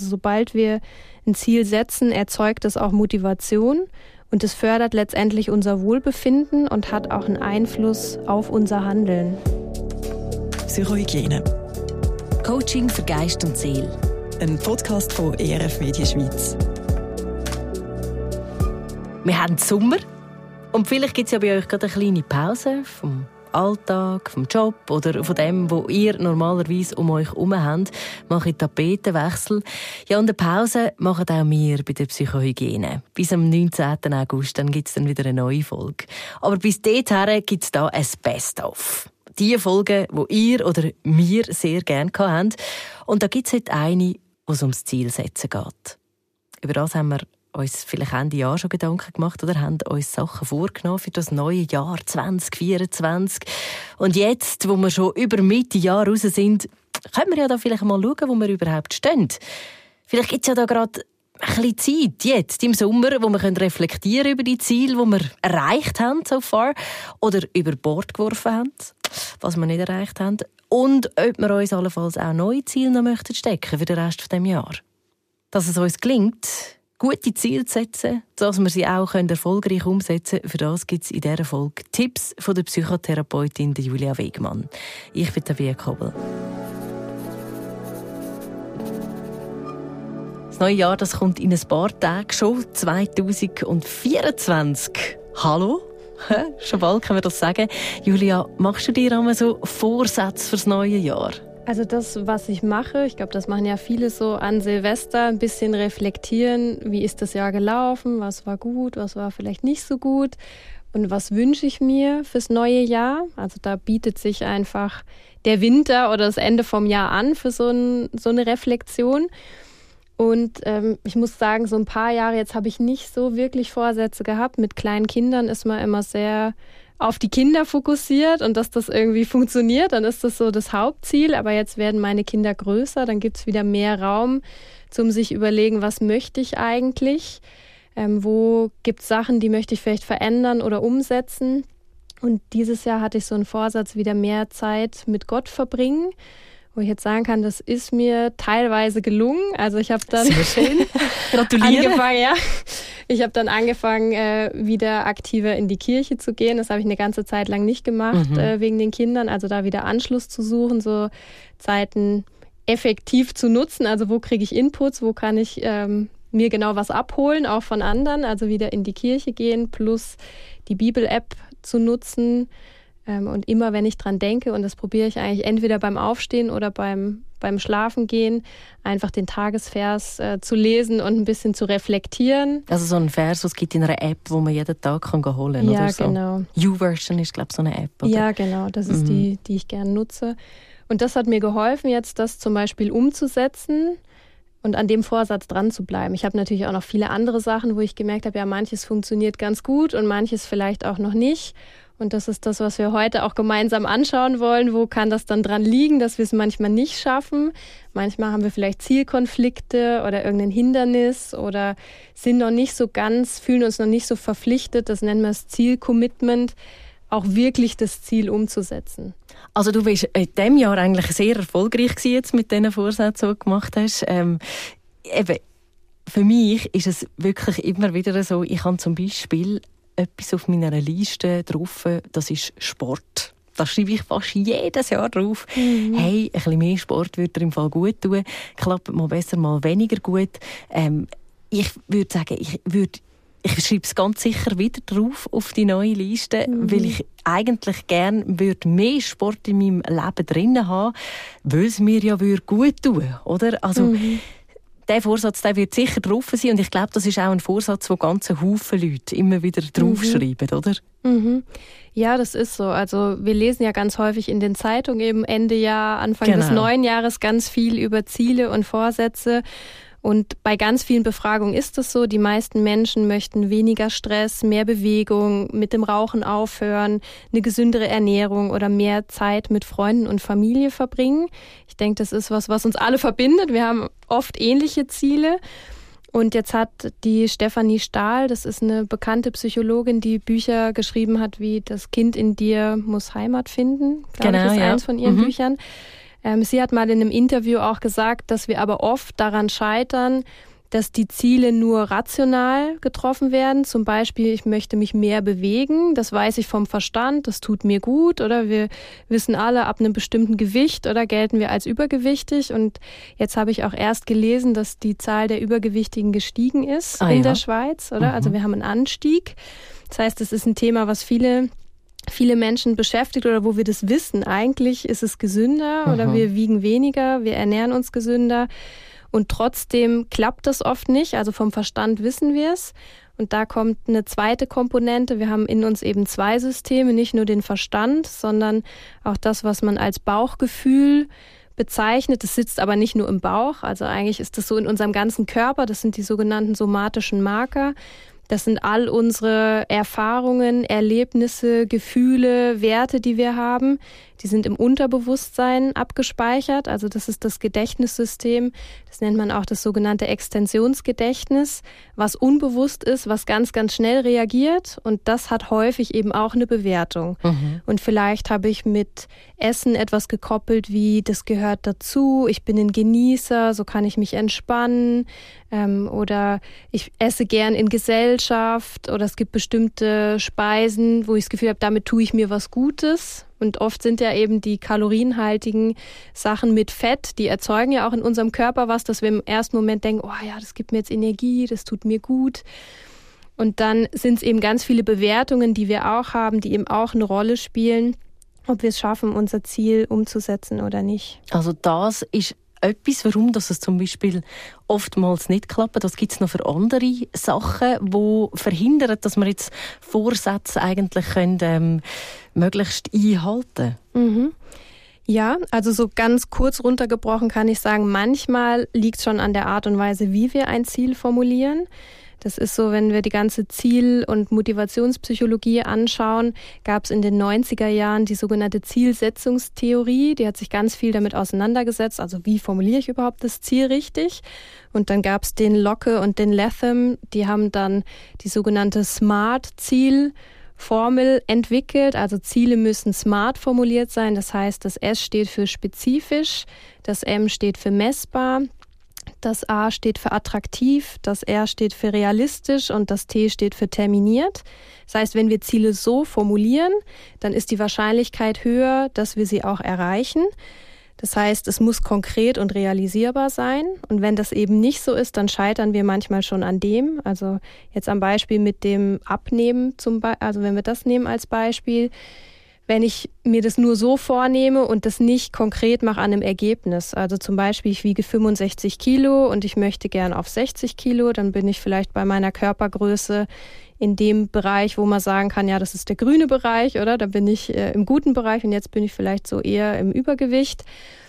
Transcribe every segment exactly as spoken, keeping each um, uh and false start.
Also sobald wir ein Ziel setzen, erzeugt es auch Motivation und es fördert letztendlich unser Wohlbefinden und hat auch einen Einfluss auf unser Handeln. Psychohygiene. Coaching für Geist und Seele. Ein Podcast von E R F Media Schweiz. Wir haben Sommer und vielleicht gibt es ja bei euch gerade eine kleine Pause vom Alltag, vom Job oder von dem, wo ihr normalerweise um euch herum habt. Mache Tapetenwechsel. Ja, und eine Pause machen auch wir bei der Psychohygiene. Bis am neunzehnten August, dann gibt es dann wieder eine neue Folge. Aber bis dahin gibt es da ein Best-of. Die Folgen, die ihr oder wir sehr gerne hatten. Und da gibt es heute eine, wo es ums Zielsetzen geht. Über das haben wir uns vielleicht Ende Jahr schon Gedanken gemacht oder haben uns Sachen vorgenommen für das neue Jahr zwanzig vierundzwanzig. Und jetzt, wo wir schon über Mitte Jahr raus sind, können wir ja da vielleicht mal schauen, wo wir überhaupt stehen. Vielleicht gibt es ja da gerade ein bisschen Zeit jetzt im Sommer, wo wir reflektieren über die Ziele, die wir erreicht haben so far oder über Bord geworfen haben, was wir nicht erreicht haben. Und ob wir uns allenfalls auch neue Ziele noch möchten stecken für den Rest dieses Jahr. Dass es uns gelingt, gute Ziele zu setzen, dass wir sie auch erfolgreich umsetzen können, für das gibt es in dieser Folge Tipps von der Psychotherapeutin Julia Wegmann. Ich bin Tabea Kobel. Das neue Jahr, das kommt in ein paar Tagen schon, zwanzig vierundzwanzig. Hallo? Schon bald können wir das sagen. Julia, machst du dir einmal so Vorsätze fürs neue Jahr? Also das, was ich mache, ich glaube, das machen ja viele so an Silvester, ein bisschen reflektieren, wie ist das Jahr gelaufen, was war gut, was war vielleicht nicht so gut und was wünsche ich mir fürs neue Jahr. Also da bietet sich einfach der Winter oder das Ende vom Jahr an für so, ein, so eine Reflexion. Und ähm, ich muss sagen, so ein paar Jahre jetzt habe ich nicht so wirklich Vorsätze gehabt. Mit kleinen Kindern ist man immer sehr auf die Kinder fokussiert und dass das irgendwie funktioniert, dann ist das so das Hauptziel. Aber jetzt werden meine Kinder größer, dann gibt es wieder mehr Raum zum sich überlegen, was möchte ich eigentlich? Ähm, wo gibt es Sachen, die möchte ich vielleicht verändern oder umsetzen? Und dieses Jahr hatte ich so einen Vorsatz, wieder mehr Zeit mit Gott verbringen. Wo ich jetzt sagen kann, das ist mir teilweise gelungen. Also ich habe dann Sehr schön. Gratuliere. angefangen, ja. Ich habe dann angefangen, äh, wieder aktiver in die Kirche zu gehen. Das habe ich eine ganze Zeit lang nicht gemacht, mhm. äh, wegen den Kindern. Also da wieder Anschluss zu suchen, so Zeiten effektiv zu nutzen. Also wo kriege ich Inputs, wo kann ich ähm, mir genau was abholen, auch von anderen. Also wieder in die Kirche gehen, plus die Bibel-App zu nutzen. Und immer, wenn ich dran denke, und das probiere ich eigentlich entweder beim Aufstehen oder beim, beim Schlafengehen, einfach den Tagesvers äh, zu lesen und ein bisschen zu reflektieren. Also so ein Vers, was es gibt in einer App, wo man jeden Tag kann holen kann, ja, oder so? Ja, genau. YouVersion ist, glaube ich, so eine App, oder? Ja, genau. Das ist mhm. die, die ich gerne nutze. Und das hat mir geholfen, jetzt das zum Beispiel umzusetzen und an dem Vorsatz dran zu bleiben. Ich habe natürlich auch noch viele andere Sachen, wo ich gemerkt habe, ja, manches funktioniert ganz gut und manches vielleicht auch noch nicht. Und das ist das, was wir heute auch gemeinsam anschauen wollen. Wo kann das dann dran liegen, dass wir es manchmal nicht schaffen? Manchmal haben wir vielleicht Zielkonflikte oder irgendein Hindernis oder sind noch nicht so ganz, fühlen uns noch nicht so verpflichtet, das nennen wir das Zielcommitment, auch wirklich das Ziel umzusetzen. Also du bist in diesem Jahr eigentlich sehr erfolgreich gewesen jetzt mit den Vorsätzen, die du gemacht hast. Ähm, eben, für mich ist es wirklich immer wieder so, ich habe zum Beispiel etwas auf meiner Liste drauf, das ist Sport. Da schreibe ich fast jedes Jahr drauf. Mhm. Hey, ein bisschen mehr Sport würde dir im Fall gut tun. Klappt mal besser, mal weniger gut. Ähm, ich würde sagen, ich würde Ich schreibe es ganz sicher wieder drauf auf die neue Liste, mhm. weil ich eigentlich gerne würde mehr Sport in meinem Leben drin haben, weil es mir ja würde gut tun, oder? Also mhm. der Vorsatz, der wird sicher drauf sein und ich glaube, das ist auch ein Vorsatz, wo ganze Haufen Leute immer wieder draufschreiben, mhm. oder? Mhm. Ja, das ist so. Also wir lesen ja ganz häufig in den Zeitungen eben Ende Jahr, Anfang genau. des neuen Jahres ganz viel über Ziele und Vorsätze. Und bei ganz vielen Befragungen ist es so, die meisten Menschen möchten weniger Stress, mehr Bewegung, mit dem Rauchen aufhören, eine gesündere Ernährung oder mehr Zeit mit Freunden und Familie verbringen. Ich denke, das ist was, was uns alle verbindet. Wir haben oft ähnliche Ziele. Und jetzt hat die Stefanie Stahl, das ist eine bekannte Psychologin, die Bücher geschrieben hat wie Das Kind in dir muss Heimat finden. Glaube genau, ich, ist ja. eins von ihren mhm. Büchern. Ähm, sie hat mal in einem Interview auch gesagt, dass wir aber oft daran scheitern, dass die Ziele nur rational getroffen werden. Zum Beispiel, ich möchte mich mehr bewegen, das weiß ich vom Verstand, das tut mir gut. Oder wir wissen alle, ab einem bestimmten Gewicht oder gelten wir als übergewichtig. Und jetzt habe ich auch erst gelesen, dass die Zahl der Übergewichtigen gestiegen ist ah, in ja. der Schweiz. Oder? Mhm. Also wir haben einen Anstieg. Das heißt, es ist ein Thema, was viele viele Menschen beschäftigt oder wo wir das wissen. Eigentlich ist es gesünder mhm. oder wir wiegen weniger, wir ernähren uns gesünder. Und trotzdem klappt das oft nicht. Also vom Verstand wissen wir es. Und da kommt eine zweite Komponente. Wir haben in uns eben zwei Systeme, nicht nur den Verstand, sondern auch das, was man als Bauchgefühl bezeichnet. Das sitzt aber nicht nur im Bauch. Also eigentlich ist das so in unserem ganzen Körper. Das sind die sogenannten somatischen Marker. Das sind all unsere Erfahrungen, Erlebnisse, Gefühle, Werte, die wir haben. Die sind im Unterbewusstsein abgespeichert. Also das ist das Gedächtnissystem. Das nennt man auch das sogenannte Extensionsgedächtnis, was unbewusst ist, was ganz, ganz schnell reagiert. Und das hat häufig eben auch eine Bewertung. Mhm. Und vielleicht habe ich mit Essen etwas gekoppelt, wie das gehört dazu. Ich bin ein Genießer, so kann ich mich entspannen. Ähm, oder ich esse gern in Gesellschaft. Oder es gibt bestimmte Speisen, wo ich das Gefühl habe, damit tue ich mir was Gutes. Und oft sind ja eben die kalorienhaltigen Sachen mit Fett, die erzeugen ja auch in unserem Körper was, dass wir im ersten Moment denken, oh ja, das gibt mir jetzt Energie, das tut mir gut. Und dann sind es eben ganz viele Bewertungen, die wir auch haben, die eben auch eine Rolle spielen, ob wir es schaffen, unser Ziel umzusetzen oder nicht. Also das ist etwas, warum dass es zum Beispiel oftmals nicht klappt. Das gibt es noch für andere Sachen, die verhindern, dass wir jetzt Vorsätze eigentlich können, ähm, möglichst einhalten können. Mhm. Ja, also so ganz kurz runtergebrochen kann ich sagen, manchmal liegt es schon an der Art und Weise, wie wir ein Ziel formulieren. Das ist so, wenn wir die ganze Ziel- und Motivationspsychologie anschauen, gab es in den neunziger Jahren die sogenannte Zielsetzungstheorie. Die hat sich ganz viel damit auseinandergesetzt. Also wie formuliere ich überhaupt das Ziel richtig? Und dann gab es den Locke und den Latham. Die haben dann die sogenannte Smart-Ziel-Formel entwickelt. Also Ziele müssen smart formuliert sein. Das heißt, das S steht für spezifisch, das M steht für messbar. Das A steht für attraktiv, das R steht für realistisch und das T steht für terminiert. Das heißt, wenn wir Ziele so formulieren, dann ist die Wahrscheinlichkeit höher, dass wir sie auch erreichen. Das heißt, es muss konkret und realisierbar sein. Und wenn das eben nicht so ist, dann scheitern wir manchmal schon an dem. Also jetzt am Beispiel mit dem Abnehmen, zum Be- also wenn wir das nehmen als Beispiel, wenn ich mir das nur so vornehme und das nicht konkret mache an einem Ergebnis. Also zum Beispiel, ich wiege fünfundsechzig Kilo und ich möchte gern auf sechzig Kilo, dann bin ich vielleicht bei meiner Körpergröße in dem Bereich, wo man sagen kann, ja, das ist der grüne Bereich, oder? Da bin ich äh, im guten Bereich und jetzt bin ich vielleicht so eher im Übergewicht.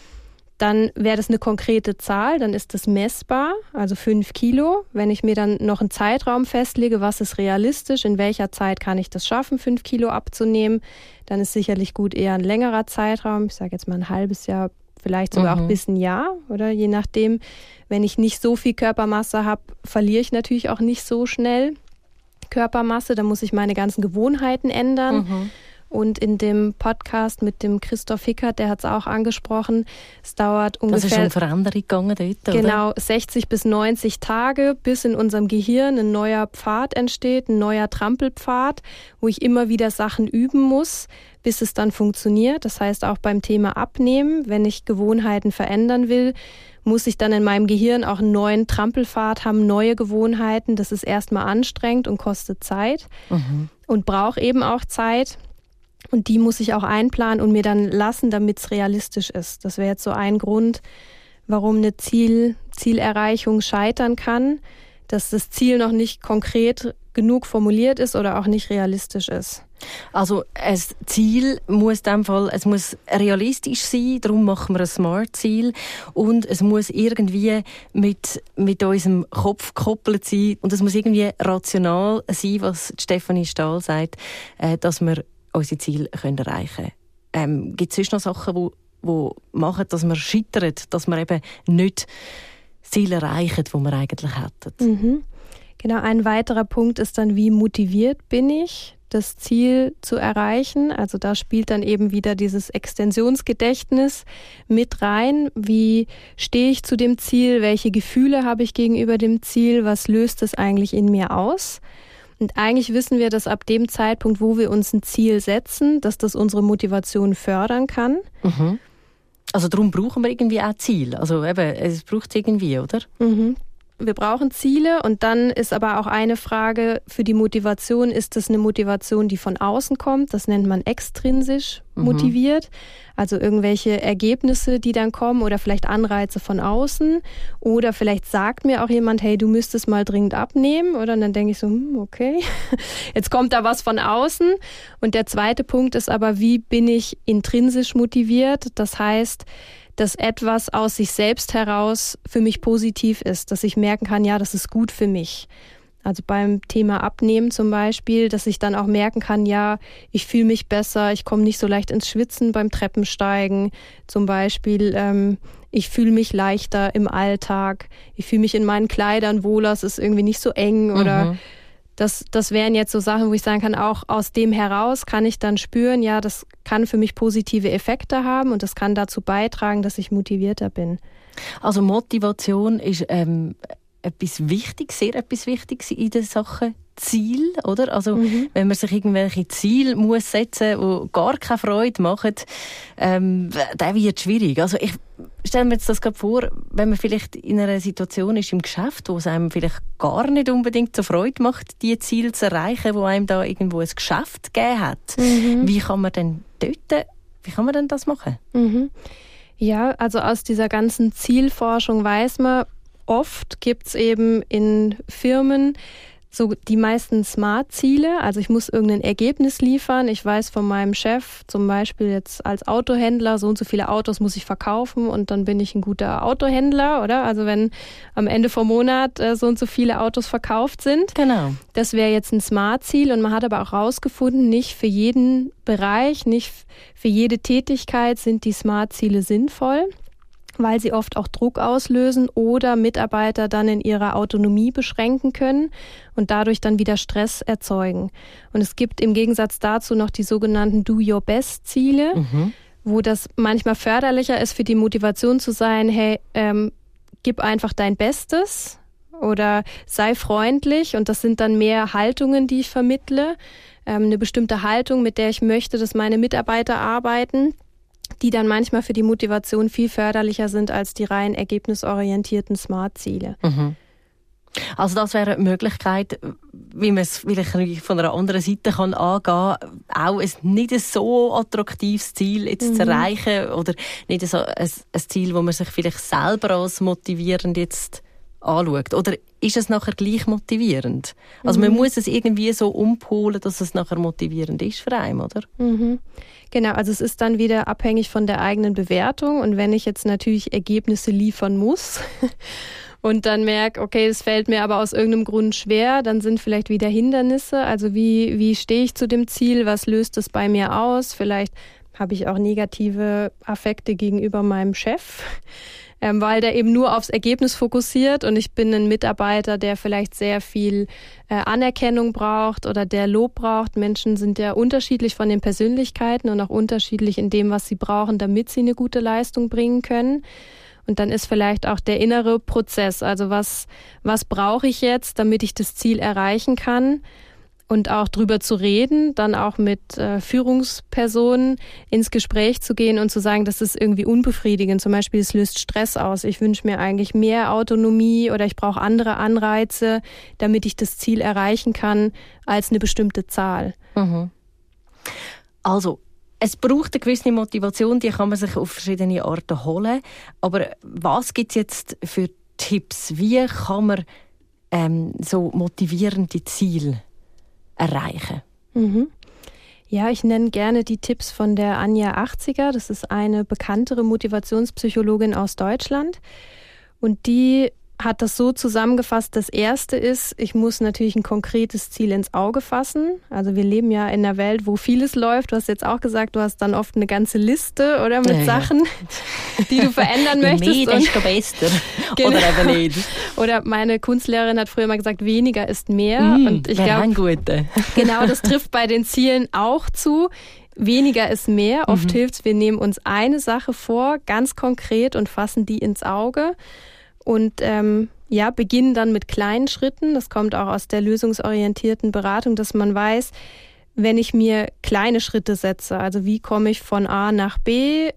Dann wäre das eine konkrete Zahl, dann ist das messbar, also fünf Kilo. Wenn ich mir dann noch einen Zeitraum festlege, was ist realistisch, in welcher Zeit kann ich das schaffen, fünf Kilo abzunehmen, dann ist sicherlich gut eher ein längerer Zeitraum. Ich sage jetzt mal ein halbes Jahr, vielleicht sogar mhm. auch bis ein Jahr, oder je nachdem. Wenn ich nicht so viel Körpermasse habe, verliere ich natürlich auch nicht so schnell Körpermasse. Da muss ich meine ganzen Gewohnheiten ändern. Mhm. Und in dem Podcast mit dem Christoph Hickert, der hat es auch angesprochen, es dauert ungefähr... Das ist schon Veränderung gegangen dort, oder? Genau, sechzig bis neunzig Tage, bis in unserem Gehirn ein neuer Pfad entsteht, ein neuer Trampelpfad, wo ich immer wieder Sachen üben muss, bis es dann funktioniert. Das heißt auch beim Thema Abnehmen, wenn ich Gewohnheiten verändern will, muss ich dann in meinem Gehirn auch einen neuen Trampelpfad haben, neue Gewohnheiten. Das ist erstmal anstrengend und kostet Zeit mhm. und braucht eben auch Zeit. Und die muss ich auch einplanen und mir dann lassen, damit es realistisch ist. Das wäre jetzt so ein Grund, warum eine Ziel, Zielerreichung scheitern kann, dass das Ziel noch nicht konkret genug formuliert ist oder auch nicht realistisch ist. Also ein Ziel muss in dem Fall, es muss realistisch sein, darum machen wir ein Smart-Ziel und es muss irgendwie mit, mit unserem Kopf gekoppelt sein und es muss irgendwie rational sein, was Stefanie Stahl sagt, äh, dass wir unsere Ziele können erreichen können. Ähm, gibt es sonst noch Sachen, die, die machen, dass wir scheitern, dass wir eben nicht Ziele erreichen, die wir eigentlich hätten? Mhm. Genau, ein weiterer Punkt ist dann, wie motiviert bin ich, das Ziel zu erreichen. Also da spielt dann eben wieder dieses Extensionsgedächtnis mit rein. Wie stehe ich zu dem Ziel? Welche Gefühle habe ich gegenüber dem Ziel? Was löst es eigentlich in mir aus? Und eigentlich wissen wir, dass ab dem Zeitpunkt, wo wir uns ein Ziel setzen, dass das unsere Motivation fördern kann. Mhm. Also darum brauchen wir irgendwie auch Ziele. Also eben, es braucht es irgendwie, oder? Mhm. Wir brauchen Ziele und dann ist aber auch eine Frage für die Motivation, ist das eine Motivation, die von außen kommt? Das nennt man extrinsisch motiviert. Mhm. Also irgendwelche Ergebnisse, die dann kommen oder vielleicht Anreize von außen. Oder vielleicht sagt mir auch jemand, hey, du müsstest mal dringend abnehmen. Oder und dann denke ich so, hm, okay, jetzt kommt da was von außen. Und der zweite Punkt ist aber, wie bin ich intrinsisch motiviert? Das heißt, dass etwas aus sich selbst heraus für mich positiv ist, dass ich merken kann, ja, das ist gut für mich. Also beim Thema Abnehmen zum Beispiel, dass ich dann auch merken kann, ja, ich fühle mich besser, ich komme nicht so leicht ins Schwitzen beim Treppensteigen. Zum Beispiel, ähm, ich fühle mich leichter im Alltag, ich fühle mich in meinen Kleidern wohler, es ist irgendwie nicht so eng oder mhm. Das, das wären jetzt so Sachen, wo ich sagen kann, auch aus dem heraus kann ich dann spüren, ja, das kann für mich positive Effekte haben und das kann dazu beitragen, dass ich motivierter bin. Also Motivation ist ähm, etwas Wichtiges, sehr etwas Wichtiges in der Sache Ziel, oder? Also mhm. wenn man sich irgendwelche Ziele muss setzen, die gar keine Freude machen, ähm, dann wird es schwierig. Also ich stelle mir jetzt das gerade vor, wenn man vielleicht in einer Situation ist im Geschäft, wo es einem vielleicht gar nicht unbedingt so Freude macht, die Ziele zu erreichen, wo einem da irgendwo ein Geschäft gegeben hat. Mhm. Wie kann man denn dort, wie kann man denn das machen? Mhm. Ja, also aus dieser ganzen Zielforschung weiß man, oft gibt es eben in Firmen so die meisten Smart-Ziele, also ich muss irgendein Ergebnis liefern. Ich weiß von meinem Chef, zum Beispiel jetzt als Autohändler, so und so viele Autos muss ich verkaufen und dann bin ich ein guter Autohändler, oder? Also wenn am Ende vom Monat äh, so und so viele Autos verkauft sind. Genau. Das wäre jetzt ein Smart-Ziel und man hat aber auch herausgefunden, nicht für jeden Bereich, nicht für jede Tätigkeit sind die Smart-Ziele sinnvoll, weil sie oft auch Druck auslösen oder Mitarbeiter dann in ihrer Autonomie beschränken können und dadurch dann wieder Stress erzeugen. Und es gibt im Gegensatz dazu noch die sogenannten Do-Your-Best-Ziele, mhm. wo das manchmal förderlicher ist für die Motivation zu sein, hey, ähm, gib einfach dein Bestes oder sei freundlich und das sind dann mehr Haltungen, die ich vermittle, ähm, eine bestimmte Haltung, mit der ich möchte, dass meine Mitarbeiter arbeiten, die dann manchmal für die Motivation viel förderlicher sind als die rein ergebnisorientierten Smart-Ziele. Mhm. Also das wäre eine Möglichkeit, wie man es vielleicht von einer anderen Seite kann angehen kann, auch ein nicht so attraktives Ziel jetzt mhm. zu erreichen oder nicht so ein, ein Ziel, wo man sich vielleicht selber als motivierend jetzt anschaut. Oder ist es nachher gleich motivierend? Also mhm. man muss es irgendwie so umpolen, dass es nachher motivierend ist für einen, oder? Mhm. Genau, also es ist dann wieder abhängig von der eigenen Bewertung und wenn ich jetzt natürlich Ergebnisse liefern muss und dann merke, okay, es fällt mir aber aus irgendeinem Grund schwer, dann sind vielleicht wieder Hindernisse. Also wie, wie stehe ich zu dem Ziel? Was löst es bei mir aus? Vielleicht habe ich auch negative Affekte gegenüber meinem Chef, ähm, weil der eben nur aufs Ergebnis fokussiert und ich bin ein Mitarbeiter, der vielleicht sehr viel äh, Anerkennung braucht oder der Lob braucht. Menschen sind ja unterschiedlich von den Persönlichkeiten und auch unterschiedlich in dem, was sie brauchen, damit sie eine gute Leistung bringen können. Und dann ist vielleicht auch der innere Prozess, also was, was brauche ich jetzt, damit ich das Ziel erreichen kann? Und auch drüber zu reden, dann auch mit äh, Führungspersonen ins Gespräch zu gehen und zu sagen, das ist irgendwie unbefriedigend. Zum Beispiel, es löst Stress aus. Ich wünsche mir eigentlich mehr Autonomie oder ich brauche andere Anreize, damit ich das Ziel erreichen kann, als eine bestimmte Zahl. Mhm. Also, es braucht eine gewisse Motivation, die kann man sich auf verschiedene Arten holen. Aber was gibt es jetzt für Tipps? Wie kann man ähm, so motivierende Ziele erreichen? Mhm. Ja, ich nenne gerne die Tipps von der Anja Achtziger. Das ist eine bekanntere Motivationspsychologin aus Deutschland. Und die hat das so zusammengefasst, das erste ist, ich muss natürlich ein konkretes Ziel ins Auge fassen. Also wir leben ja in einer Welt, wo vieles läuft. Du hast jetzt auch gesagt, du hast dann oft eine ganze Liste oder mit ja, Sachen, ja. die du verändern möchtest. Je mehr, desto besser. Genau. Oder eben nicht. Oder meine Kunstlehrerin hat früher mal gesagt, weniger ist mehr. Mm, und ich glaube, genau, das trifft bei den Zielen auch zu. Weniger ist mehr. Oft mhm. hilft es, wir nehmen uns eine Sache vor, ganz konkret und fassen die ins Auge. Und ähm, ja, beginnen dann mit kleinen Schritten. Das kommt auch aus der lösungsorientierten Beratung, dass man weiß, wenn ich mir kleine Schritte setze, also wie komme ich von A nach B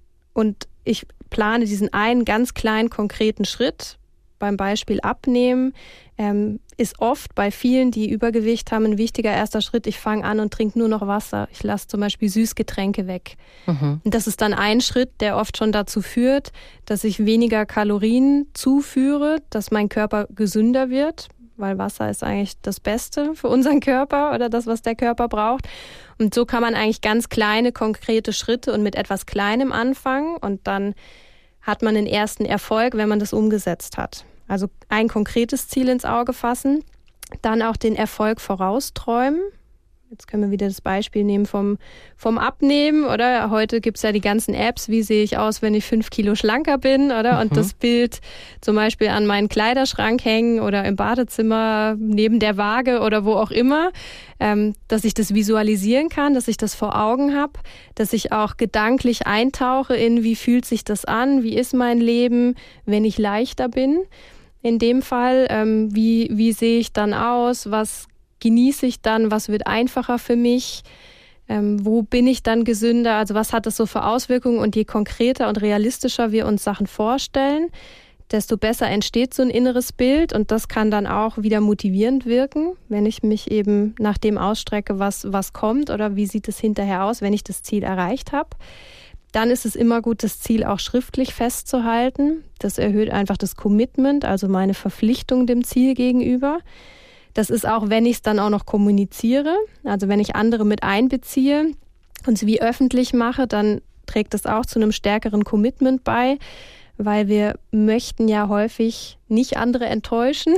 und ich plane diesen einen ganz kleinen konkreten Schritt, beim Beispiel Abnehmen, ähm, ist oft bei vielen, die Übergewicht haben, ein wichtiger erster Schritt. Ich fange an und trinke nur noch Wasser. Ich lasse zum Beispiel Süßgetränke weg. Mhm. Und das ist dann ein Schritt, der oft schon dazu führt, dass ich weniger Kalorien zuführe, dass mein Körper gesünder wird, weil Wasser ist eigentlich das Beste für unseren Körper oder das, was der Körper braucht. Und so kann man eigentlich ganz kleine, konkrete Schritte und mit etwas Kleinem anfangen und dann hat man den ersten Erfolg, wenn man das umgesetzt hat. Also ein konkretes Ziel ins Auge fassen, dann auch den Erfolg vorausträumen. Jetzt können wir wieder das Beispiel nehmen vom, vom Abnehmen, oder? Heute gibt's ja die ganzen Apps, wie sehe ich aus, wenn ich fünf Kilo schlanker bin, oder? Mhm. Und das Bild zum Beispiel an meinen Kleiderschrank hängen oder im Badezimmer neben der Waage oder wo auch immer, ähm, dass ich das visualisieren kann, dass ich das vor Augen habe, dass ich auch gedanklich eintauche in, wie fühlt sich das an, wie ist mein Leben, wenn ich leichter bin. In dem Fall, ähm, wie, wie sehe ich dann aus, was genieße ich dann, was wird einfacher für mich, ähm, wo bin ich dann gesünder, also was hat das so für Auswirkungen und je konkreter und realistischer wir uns Sachen vorstellen, desto besser entsteht so ein inneres Bild und das kann dann auch wieder motivierend wirken, wenn ich mich eben nach dem ausstrecke, was, was kommt oder wie sieht es hinterher aus, wenn ich das Ziel erreicht habe. Dann ist es immer gut, das Ziel auch schriftlich festzuhalten. Das erhöht einfach das Commitment, also meine Verpflichtung dem Ziel gegenüber. Das ist auch, wenn ich es dann auch noch kommuniziere, also wenn ich andere mit einbeziehe und es wie öffentlich mache, dann trägt das auch zu einem stärkeren Commitment bei, weil wir möchten ja häufig nicht andere enttäuschen.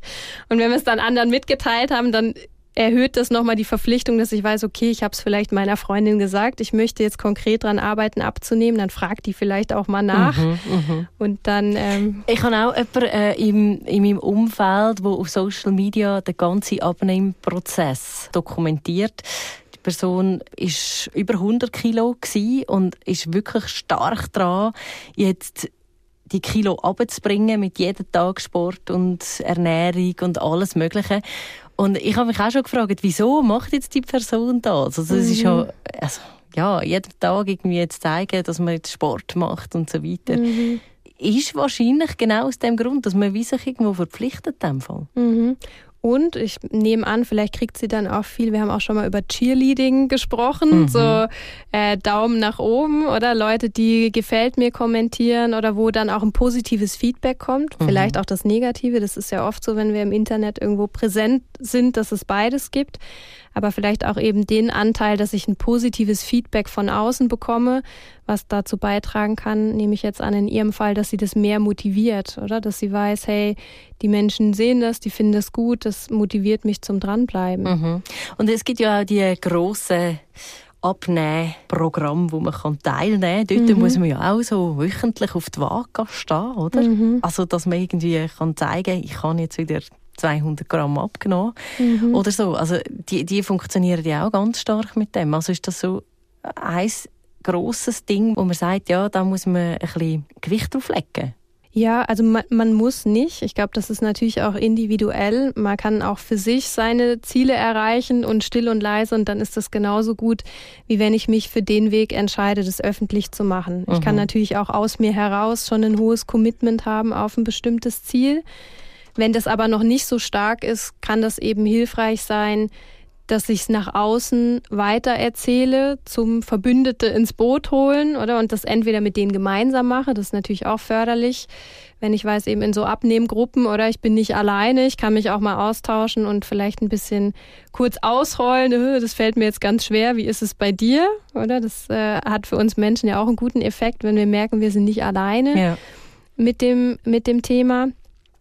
Und wenn wir es dann anderen mitgeteilt haben, dann erhöht das nochmal die Verpflichtung, dass ich weiß, okay, ich habe es vielleicht meiner Freundin gesagt, ich möchte jetzt konkret daran arbeiten, abzunehmen, dann fragt die vielleicht auch mal nach. Mhm, mh. Und dann... Ähm ich habe auch jemanden äh, im, in meinem Umfeld, der auf Social Media den ganzen Abnehmprozess dokumentiert. Die Person war über hundert Kilo und ist wirklich stark dran, jetzt die Kilo runterzubringen mit jedem Tag Sport und Ernährung und alles Mögliche. Und ich habe mich auch schon gefragt, wieso macht jetzt die Person das? Also, es ist ja, also, ja, jeden Tag irgendwie jetzt zeigen, dass man jetzt Sport macht und so weiter. Mhm. Ist wahrscheinlich genau aus dem Grund, dass man wie sich irgendwo verpflichtet in dem Fall. Mhm. Und ich nehme an, vielleicht kriegt sie dann auch viel, wir haben auch schon mal über Cheerleading gesprochen, mhm. so äh, Daumen nach oben oder Leute, die gefällt mir kommentieren oder wo dann auch ein positives Feedback kommt, mhm. vielleicht auch das Negative, das ist ja oft so, wenn wir im Internet irgendwo präsent sind, dass es beides gibt, aber vielleicht auch eben den Anteil, dass ich ein positives Feedback von außen bekomme, was dazu beitragen kann, nehme ich jetzt an in ihrem Fall, dass sie das mehr motiviert, oder? Dass sie weiß, hey, die Menschen sehen das, die finden das gut, das motiviert mich zum Dranbleiben. Mhm. Und es gibt ja auch die grossen Abnehmprogramme, wo man teilnehmen kann. Dort mhm. muss man ja auch so wöchentlich auf die Waage stehen, oder? Mhm. Also, dass man irgendwie kann zeigen, ich kann jetzt wieder zweihundert Gramm abgenommen mhm. oder so. Also, die, die funktionieren ja auch ganz stark mit dem. Also ist das so ein grosses Ding, wo man sagt, ja, da muss man ein bisschen Gewicht drauflegen? Ja, also man, man muss nicht. Ich glaube, das ist natürlich auch individuell. Man kann auch für sich seine Ziele erreichen und still und leise und dann ist das genauso gut, wie wenn ich mich für den Weg entscheide, das öffentlich zu machen. Mhm. Ich kann natürlich auch aus mir heraus schon ein hohes Commitment haben auf ein bestimmtes Ziel. Wenn das aber noch nicht so stark ist, kann das eben hilfreich sein, dass ich es nach außen weiter erzähle, zum Verbündete ins Boot holen, oder? Und das entweder mit denen gemeinsam mache, das ist natürlich auch förderlich, wenn ich weiß, eben in so Abnehmgruppen, oder ich bin nicht alleine, ich kann mich auch mal austauschen und vielleicht ein bisschen kurz ausheulen, das fällt mir jetzt ganz schwer, wie ist es bei dir, oder? Das äh, hat für uns Menschen ja auch einen guten Effekt, wenn wir merken, wir sind nicht alleine ja. mit dem, mit dem Thema.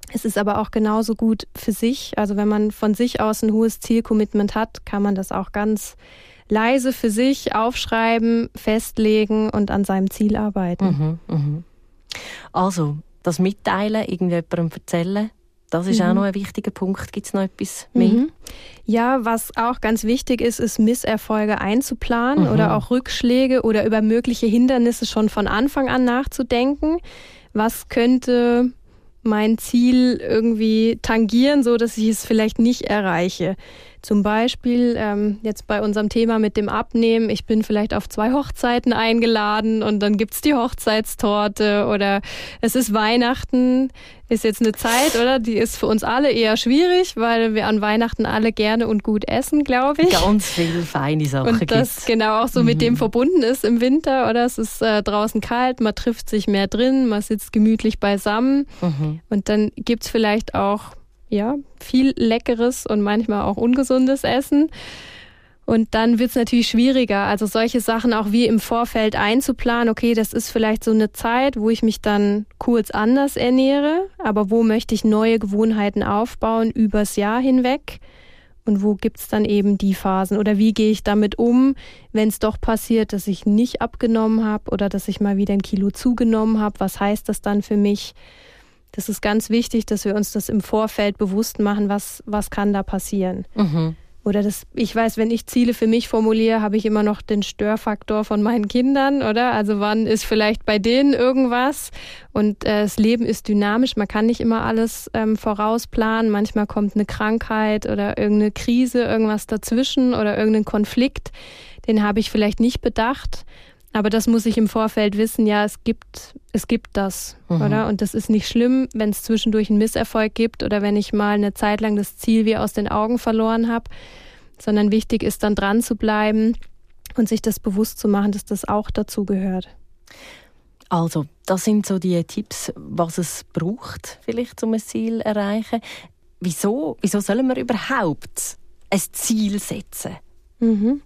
Es ist aber auch genauso gut für sich. Also wenn man von sich aus ein hohes Zielcommitment hat, kann man das auch ganz leise für sich aufschreiben, festlegen und an seinem Ziel arbeiten. Mhm, mhm. Also, das Mitteilen, irgendjemandem erzählen, das ist mhm. auch noch ein wichtiger Punkt. Gibt es noch etwas mehr? Mhm. Ja, was auch ganz wichtig ist, ist Misserfolge einzuplanen mhm. oder auch Rückschläge oder über mögliche Hindernisse schon von Anfang an nachzudenken. Was könnte mein Ziel irgendwie tangieren, so dass ich es vielleicht nicht erreiche? Zum Beispiel ähm, jetzt bei unserem Thema mit dem Abnehmen, ich bin vielleicht auf zwei Hochzeiten eingeladen und dann gibt's die Hochzeitstorte oder es ist Weihnachten, ist jetzt eine Zeit, oder? Die ist für uns alle eher schwierig, weil wir an Weihnachten alle gerne und gut essen, glaube ich. Ganz viele feine Sachen und das gibt's. Genau auch so mhm. mit dem verbunden ist im Winter, oder? Es ist äh, draußen kalt, man trifft sich mehr drin, man sitzt gemütlich beisammen mhm. und dann gibt's vielleicht auch ja, viel leckeres und manchmal auch ungesundes Essen. Und dann wird es natürlich schwieriger, also solche Sachen auch wie im Vorfeld einzuplanen. Okay, das ist vielleicht so eine Zeit, wo ich mich dann kurz anders ernähre, aber wo möchte ich neue Gewohnheiten aufbauen übers Jahr hinweg? Und wo gibt's dann eben die Phasen? Oder wie gehe ich damit um, wenn es doch passiert, dass ich nicht abgenommen habe oder dass ich mal wieder ein Kilo zugenommen habe? Was heißt das dann für mich? Das ist ganz wichtig, dass wir uns das im Vorfeld bewusst machen, was, was kann da passieren. Mhm. Oder das, ich weiß, wenn ich Ziele für mich formuliere, habe ich immer noch den Störfaktor von meinen Kindern, oder? Also wann ist vielleicht bei denen irgendwas? Und äh, das Leben ist dynamisch, man kann nicht immer alles ähm, vorausplanen. Manchmal kommt eine Krankheit oder irgendeine Krise, irgendwas dazwischen oder irgendein Konflikt. Den habe ich vielleicht nicht bedacht. Aber das muss ich im Vorfeld wissen, ja, es gibt, es gibt das, mhm. oder? Und das ist nicht schlimm, wenn es zwischendurch einen Misserfolg gibt oder wenn ich mal eine Zeit lang das Ziel wie aus den Augen verloren habe, sondern wichtig ist dann dran zu bleiben und sich das bewusst zu machen, dass das auch dazu gehört. Also, das sind so die Tipps, was es braucht, vielleicht, um ein Ziel zu erreichen. Wieso, wieso sollen wir überhaupt ein Ziel setzen? Mhm.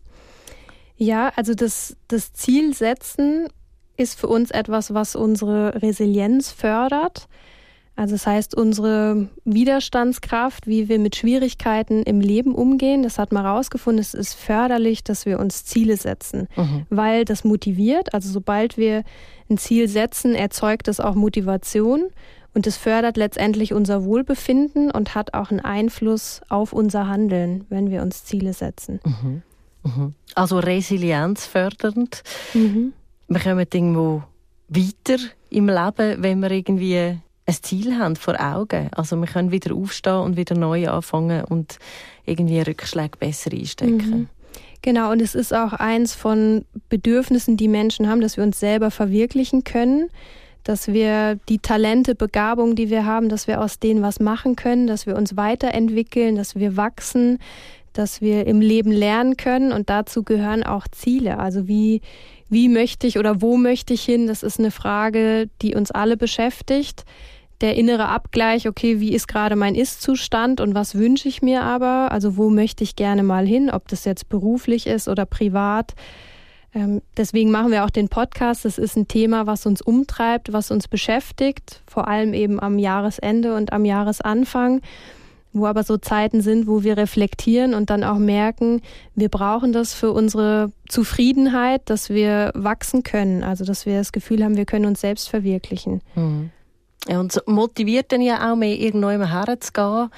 Ja, also das, das Ziel setzen ist für uns etwas, was unsere Resilienz fördert. Also das heißt, unsere Widerstandskraft, wie wir mit Schwierigkeiten im Leben umgehen, das hat man rausgefunden, es ist förderlich, dass wir uns Ziele setzen, mhm. weil das motiviert. Also sobald wir ein Ziel setzen, erzeugt es auch Motivation und es fördert letztendlich unser Wohlbefinden und hat auch einen Einfluss auf unser Handeln, wenn wir uns Ziele setzen. Mhm. Also resilienzfördernd. Mhm. Wir kommen irgendwo weiter im Leben, wenn wir irgendwie ein Ziel haben vor Augen. Also wir können wieder aufstehen und wieder neu anfangen und irgendwie Rückschläge besser einstecken. Mhm. Genau, und es ist auch eins von Bedürfnissen, die Menschen haben, dass wir uns selber verwirklichen können, dass wir die Talente, Begabungen, die wir haben, dass wir aus denen was machen können, dass wir uns weiterentwickeln, dass wir wachsen, dass wir im Leben lernen können und dazu gehören auch Ziele. Also wie, wie möchte ich oder wo möchte ich hin? Das ist eine Frage, die uns alle beschäftigt. Der innere Abgleich, okay, wie ist gerade mein Ist-Zustand und was wünsche ich mir aber? Also wo möchte ich gerne mal hin, ob das jetzt beruflich ist oder privat? Ähm, deswegen machen wir auch den Podcast. Das ist ein Thema, was uns umtreibt, was uns beschäftigt, vor allem eben am Jahresende und am Jahresanfang, wo aber so Zeiten sind, wo wir reflektieren und dann auch merken, wir brauchen das für unsere Zufriedenheit, dass wir wachsen können, also dass wir das Gefühl haben, wir können uns selbst verwirklichen. Mhm. Ja, und so motiviert dann ja auch mehr, irgendwo herzugehen,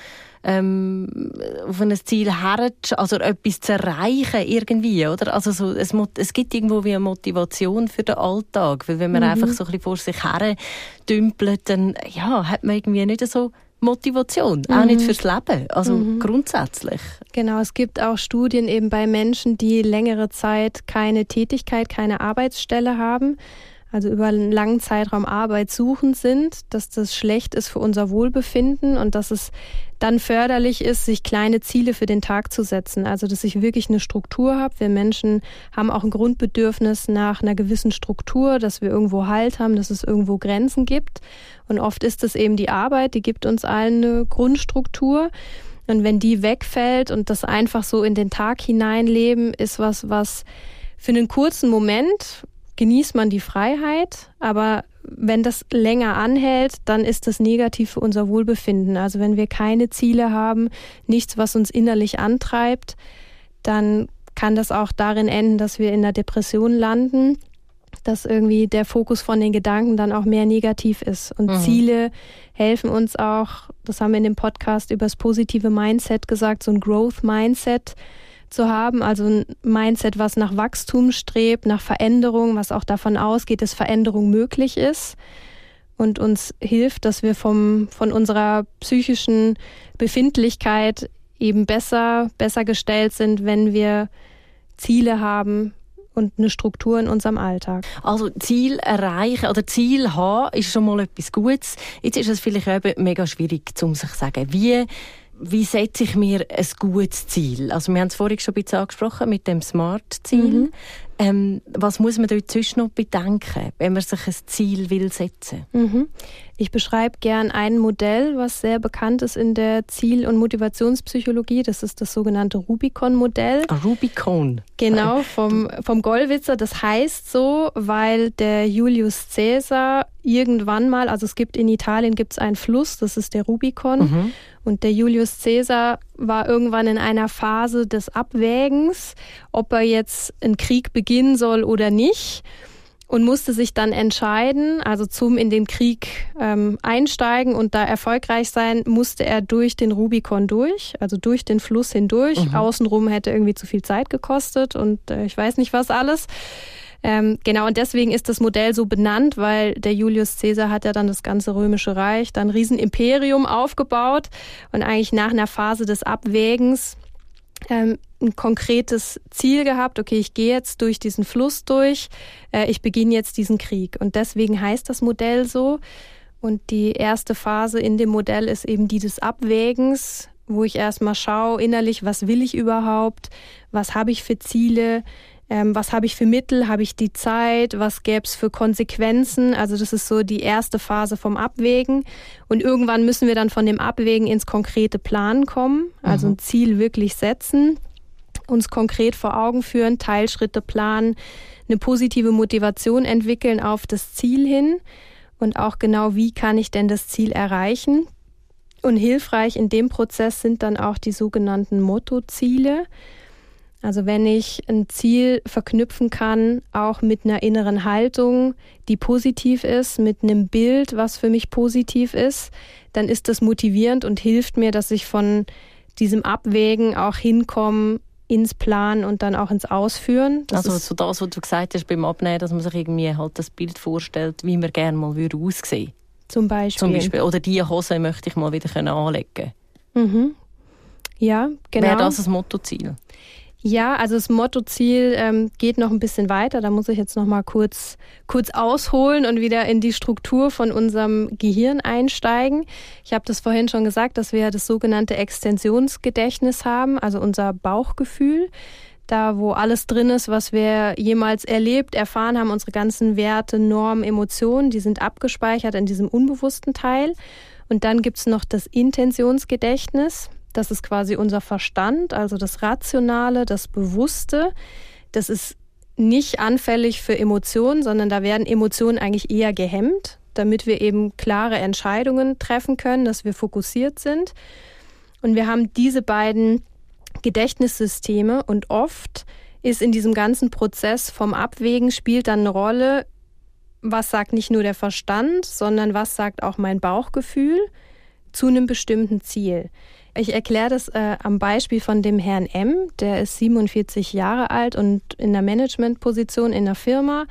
ähm, auf ein Ziel herzugehen, also etwas zu erreichen irgendwie, oder? Also so, es, es gibt irgendwo wie eine Motivation für den Alltag, weil wenn man mhm. einfach so ein bisschen vor sich her dümpelt, dann ja, hat man irgendwie nicht so Motivation, mhm. auch nicht fürs Leben, also mhm. grundsätzlich. Genau, es gibt auch Studien eben bei Menschen, die längere Zeit keine Tätigkeit, keine Arbeitsstelle haben, also über einen langen Zeitraum arbeitssuchend sind, dass das schlecht ist für unser Wohlbefinden und dass es dann förderlich ist, sich kleine Ziele für den Tag zu setzen. Also dass ich wirklich eine Struktur habe. Wir Menschen haben auch ein Grundbedürfnis nach einer gewissen Struktur, dass wir irgendwo Halt haben, dass es irgendwo Grenzen gibt. Und oft ist es eben die Arbeit, die gibt uns allen eine Grundstruktur. Und wenn die wegfällt und das einfach so in den Tag hineinleben, ist was, was für einen kurzen Moment genießt man die Freiheit, aber wenn das länger anhält, dann ist das negativ für unser Wohlbefinden. Also wenn wir keine Ziele haben, nichts, was uns innerlich antreibt, dann kann das auch darin enden, dass wir in einer Depression landen, dass irgendwie der Fokus von den Gedanken dann auch mehr negativ ist. Und mhm. Ziele helfen uns auch, das haben wir in dem Podcast über das positive Mindset gesagt, so ein Growth-Mindset zu haben, also ein Mindset, was nach Wachstum strebt, nach Veränderung, was auch davon ausgeht, dass Veränderung möglich ist und uns hilft, dass wir vom, von unserer psychischen Befindlichkeit eben besser, besser gestellt sind, wenn wir Ziele haben und eine Struktur in unserem Alltag. Also Ziel erreichen oder Ziel haben ist schon mal etwas Gutes. Jetzt ist es vielleicht eben mega schwierig, um sich zu sagen, wie Wie setze ich mir ein gutes Ziel? Also wir haben es vorhin schon ein bisschen angesprochen mit dem Smart-Ziel. Mhm. Ähm, was muss man dort sonst noch bedenken, wenn man sich ein Ziel will setzen? Mhm. Ich beschreibe gern ein Modell, was sehr bekannt ist in der Ziel- und Motivationspsychologie. Das ist das sogenannte Rubicon-Modell. Ah, Rubicon. Genau, vom, vom Gollwitzer. Das heißt so, weil der Julius Caesar irgendwann mal, also es gibt in Italien gibt's einen Fluss, das ist der Rubicon. Mhm. Und der Julius Caesar war irgendwann in einer Phase des Abwägens, ob er jetzt einen Krieg beginnen soll oder nicht, und musste sich dann entscheiden, also zum in den Krieg ähm, einsteigen und da erfolgreich sein, musste er durch den Rubicon durch, also durch den Fluss hindurch. Mhm. Außenrum hätte irgendwie zu viel Zeit gekostet und äh, ich weiß nicht was alles. Ähm, genau, und deswegen ist das Modell so benannt, weil der Julius Caesar hat ja dann das ganze Römische Reich, dann ein Riesenimperium aufgebaut und eigentlich nach einer Phase des Abwägens ähm, ein konkretes Ziel gehabt, okay, ich gehe jetzt durch diesen Fluss durch, äh, ich beginne jetzt diesen Krieg. Und deswegen heißt das Modell so. Und die erste Phase in dem Modell ist eben die des Abwägens, wo ich erstmal schaue innerlich, was will ich überhaupt, was habe ich für Ziele, Ähm, was habe ich für Mittel, habe ich die Zeit, was gäbe es für Konsequenzen? Also das ist so die erste Phase vom Abwägen. Und irgendwann müssen wir dann von dem Abwägen ins konkrete Planen kommen, also mhm. ein Ziel wirklich setzen, uns konkret vor Augen führen, Teilschritte planen, eine positive Motivation entwickeln auf das Ziel hin und auch genau, wie kann ich denn das Ziel erreichen? Und hilfreich in dem Prozess sind dann auch die sogenannten Mottoziele. Also wenn ich ein Ziel verknüpfen kann, auch mit einer inneren Haltung, die positiv ist, mit einem Bild, was für mich positiv ist, dann ist das motivierend und hilft mir, dass ich von diesem Abwägen auch hinkomme ins Planen und dann auch ins Ausführen. Das also so das, was du gesagt hast beim Abnehmen, dass man sich irgendwie halt das Bild vorstellt, wie man gerne mal würde aussehen. Zum Beispiel. Zum Beispiel. Oder diese Hose möchte ich mal wieder anlegen. Mhm. Ja, genau. Wäre das ein Mottoziel? Ja, also das Mottoziel ähm, geht noch ein bisschen weiter. Da muss ich jetzt noch mal kurz, kurz ausholen und wieder in die Struktur von unserem Gehirn einsteigen. Ich habe das vorhin schon gesagt, dass wir das sogenannte Extensionsgedächtnis haben, also unser Bauchgefühl. Da, wo alles drin ist, was wir jemals erlebt, erfahren haben, unsere ganzen Werte, Normen, Emotionen, die sind abgespeichert in diesem unbewussten Teil. Und dann gibt's noch das Intentionsgedächtnis. Das ist quasi unser Verstand, also das Rationale, das Bewusste. Das ist nicht anfällig für Emotionen, sondern da werden Emotionen eigentlich eher gehemmt, damit wir eben klare Entscheidungen treffen können, dass wir fokussiert sind. Und wir haben diese beiden Gedächtnissysteme und oft ist in diesem ganzen Prozess vom Abwägen spielt dann eine Rolle, was sagt nicht nur der Verstand, sondern was sagt auch mein Bauchgefühl zu einem bestimmten Ziel. Ich erkläre das äh, am Beispiel von dem Herrn M. Der ist siebenundvierzig Jahre alt und in einer Managementposition in einer Firma,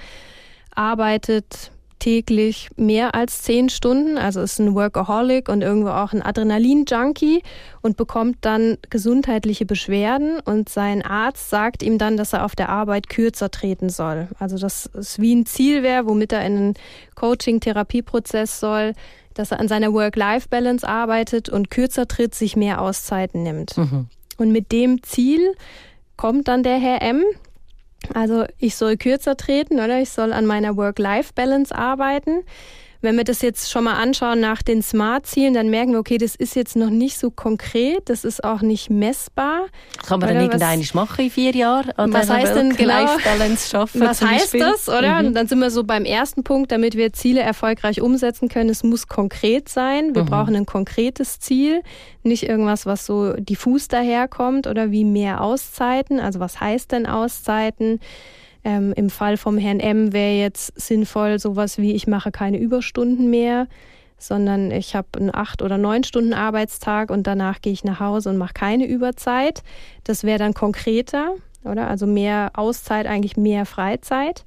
arbeitet täglich mehr als zehn Stunden, also ist ein Workaholic und irgendwo auch ein Adrenalin-Junkie und bekommt dann gesundheitliche Beschwerden und sein Arzt sagt ihm dann, dass er auf der Arbeit kürzer treten soll. Also das ist wie ein Ziel wäre, womit er in einen Coaching-Therapieprozess soll, dass er an seiner Work-Life-Balance arbeitet und kürzer tritt, sich mehr Auszeiten nimmt. Mhm. Und mit dem Ziel kommt dann der Herr M., also ich soll kürzer treten oder ich soll an meiner Work-Life-Balance arbeiten, wenn wir das jetzt schon mal anschauen nach den Smart-Zielen, dann merken wir, okay, das ist jetzt noch nicht so konkret, das ist auch nicht messbar. Kann man dann irgendwann machen in vier Jahren? Oder was heißt denn genau, schaffen, was heißt das, oder? Mhm. Und dann sind wir so beim ersten Punkt, damit wir Ziele erfolgreich umsetzen können, es muss konkret sein. Wir mhm. brauchen ein konkretes Ziel, nicht irgendwas, was so diffus daherkommt oder wie mehr Auszeiten. Also was heißt denn Auszeiten? Ähm, im Fall vom Herrn M wäre jetzt sinnvoll sowas wie, ich mache keine Überstunden mehr, sondern ich habe einen acht- oder neun Stunden Arbeitstag und danach gehe ich nach Hause und mache keine Überzeit. Das wäre dann konkreter, oder? Also mehr Auszeit, eigentlich mehr Freizeit.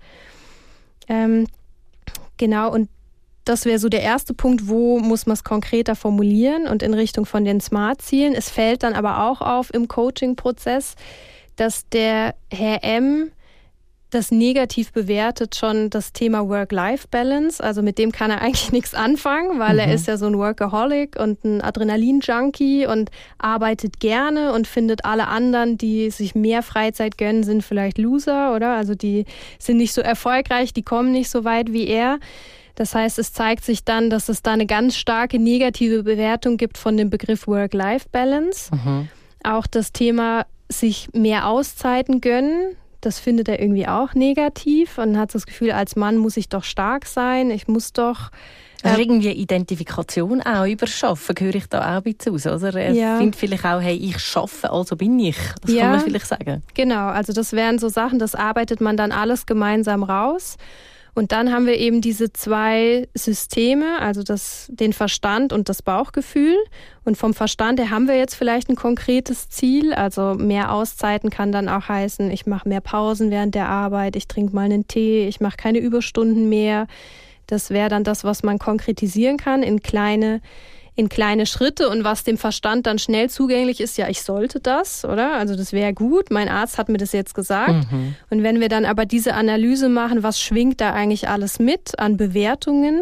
Ähm, genau, und das wäre so der erste Punkt, wo muss man es konkreter formulieren und in Richtung von den Smart-Zielen. Es fällt dann aber auch auf im Coaching-Prozess, dass der Herr M das negativ bewertet schon das Thema Work-Life-Balance. Also mit dem kann er eigentlich nichts anfangen, weil mhm. er ist ja so ein Workaholic und ein Adrenalin-Junkie und arbeitet gerne und findet alle anderen, die sich mehr Freizeit gönnen, sind vielleicht Loser, oder? Also die sind nicht so erfolgreich, die kommen nicht so weit wie er. Das heißt, es zeigt sich dann, dass es da eine ganz starke negative Bewertung gibt von dem Begriff Work-Life-Balance. Mhm. Auch das Thema sich mehr Auszeiten gönnen, das findet er irgendwie auch negativ und hat das Gefühl, als Mann muss ich doch stark sein, ich muss doch... Äh also irgendwie Identifikation auch über Schaffen, gehöre ich da auch ein bisschen aus, oder? Er ja. findet vielleicht auch, hey, ich schaffe, also bin ich. Das ja, kann man vielleicht sagen. Genau, also das wären so Sachen, das arbeitet man dann alles gemeinsam raus. Und dann haben wir eben diese zwei Systeme, also das, den Verstand und das Bauchgefühl. Und vom Verstand her haben wir jetzt vielleicht ein konkretes Ziel. Also mehr Auszeiten kann dann auch heißen, ich mache mehr Pausen während der Arbeit, ich trinke mal einen Tee, ich mache keine Überstunden mehr. Das wäre dann das, was man konkretisieren kann in kleine in kleine Schritte und was dem Verstand dann schnell zugänglich ist, ja, ich sollte das, oder? Also das wäre gut, mein Arzt hat mir das jetzt gesagt. Mhm. Und wenn wir dann aber diese Analyse machen, was schwingt da eigentlich alles mit an Bewertungen,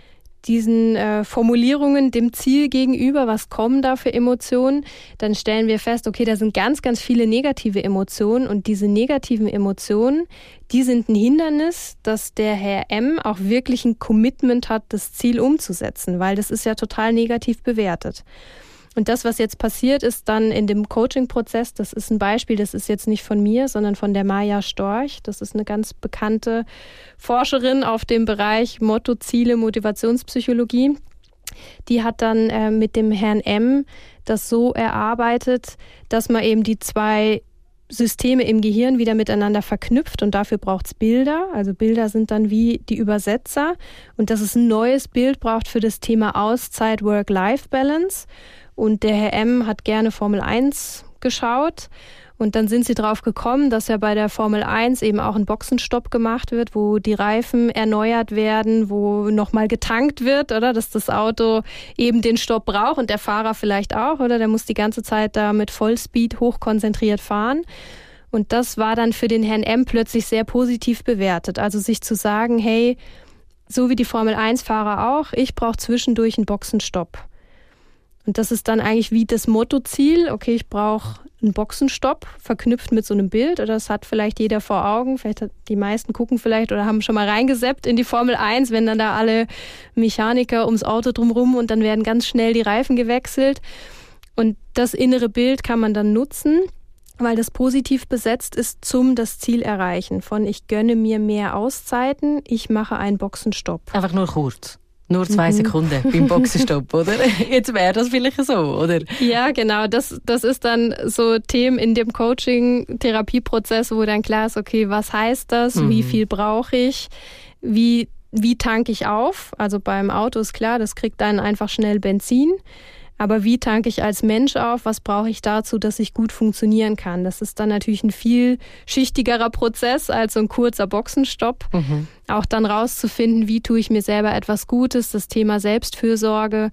diesen äh, Formulierungen dem Ziel gegenüber, was kommen da für Emotionen, dann stellen wir fest, okay, da sind ganz, ganz viele negative Emotionen und diese negativen Emotionen, die sind ein Hindernis, dass der Herr M auch wirklich ein Commitment hat, das Ziel umzusetzen, weil das ist ja total negativ bewertet. Und das, was jetzt passiert ist dann in dem Coaching-Prozess, das ist ein Beispiel, das ist jetzt nicht von mir, sondern von der Maja Storch. Das ist eine ganz bekannte Forscherin auf dem Bereich Motto, Ziele, Motivationspsychologie. Die hat dann äh, mit dem Herrn M das so erarbeitet, dass man eben die zwei Systeme im Gehirn wieder miteinander verknüpft und dafür braucht es Bilder. Also Bilder sind dann wie die Übersetzer und dass es ein neues Bild braucht für das Thema Auszeit, Work-Life-Balance. Und der Herr M hat gerne Formel eins geschaut und dann sind sie drauf gekommen, dass ja bei der Formel eins eben auch ein Boxenstopp gemacht wird, wo die Reifen erneuert werden, wo nochmal getankt wird, oder? Dass das Auto eben den Stopp braucht und der Fahrer vielleicht auch, oder? Der muss die ganze Zeit da mit Vollspeed hochkonzentriert fahren. Und das war dann für den Herrn M plötzlich sehr positiv bewertet. Also sich zu sagen, hey, so wie die Formel eins Fahrer auch, ich brauche zwischendurch einen Boxenstopp. Und das ist dann eigentlich wie das Mottoziel, okay, ich brauche einen Boxenstopp, verknüpft mit so einem Bild, oder das hat vielleicht jeder vor Augen, vielleicht hat die meisten gucken vielleicht oder haben schon mal reingeseppt in die Formel eins, wenn dann da alle Mechaniker ums Auto drumherum und dann werden ganz schnell die Reifen gewechselt. Und das innere Bild kann man dann nutzen, weil das positiv besetzt ist zum das Ziel erreichen von ich gönne mir mehr Auszeiten, ich mache einen Boxenstopp. Einfach nur kurz. Nur zwei mhm. Sekunden beim Boxenstopp, oder? Jetzt wäre das vielleicht so, oder? Ja, genau. Das, das ist dann so Themen in dem Coaching-Therapieprozess, wo dann klar ist, okay, was heißt das? Mhm. Wie viel brauche ich? Wie, wie tanke ich auf? Also beim Auto ist klar, das kriegt dann einfach schnell Benzin. Aber wie tanke ich als Mensch auf? Was brauche ich dazu, dass ich gut funktionieren kann? Das ist dann natürlich ein viel schichtigerer Prozess als so ein kurzer Boxenstopp. Mhm. Auch dann rauszufinden, wie tue ich mir selber etwas Gutes, das Thema Selbstfürsorge.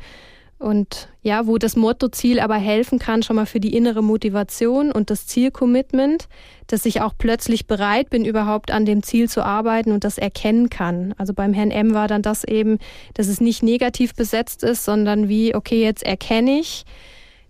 Und ja, wo das Mottoziel aber helfen kann, schon mal für die innere Motivation und das Zielcommitment, dass ich auch plötzlich bereit bin, überhaupt an dem Ziel zu arbeiten und das erkennen kann. Also beim Herrn M war dann das eben, dass es nicht negativ besetzt ist, sondern wie, okay, jetzt erkenne ich,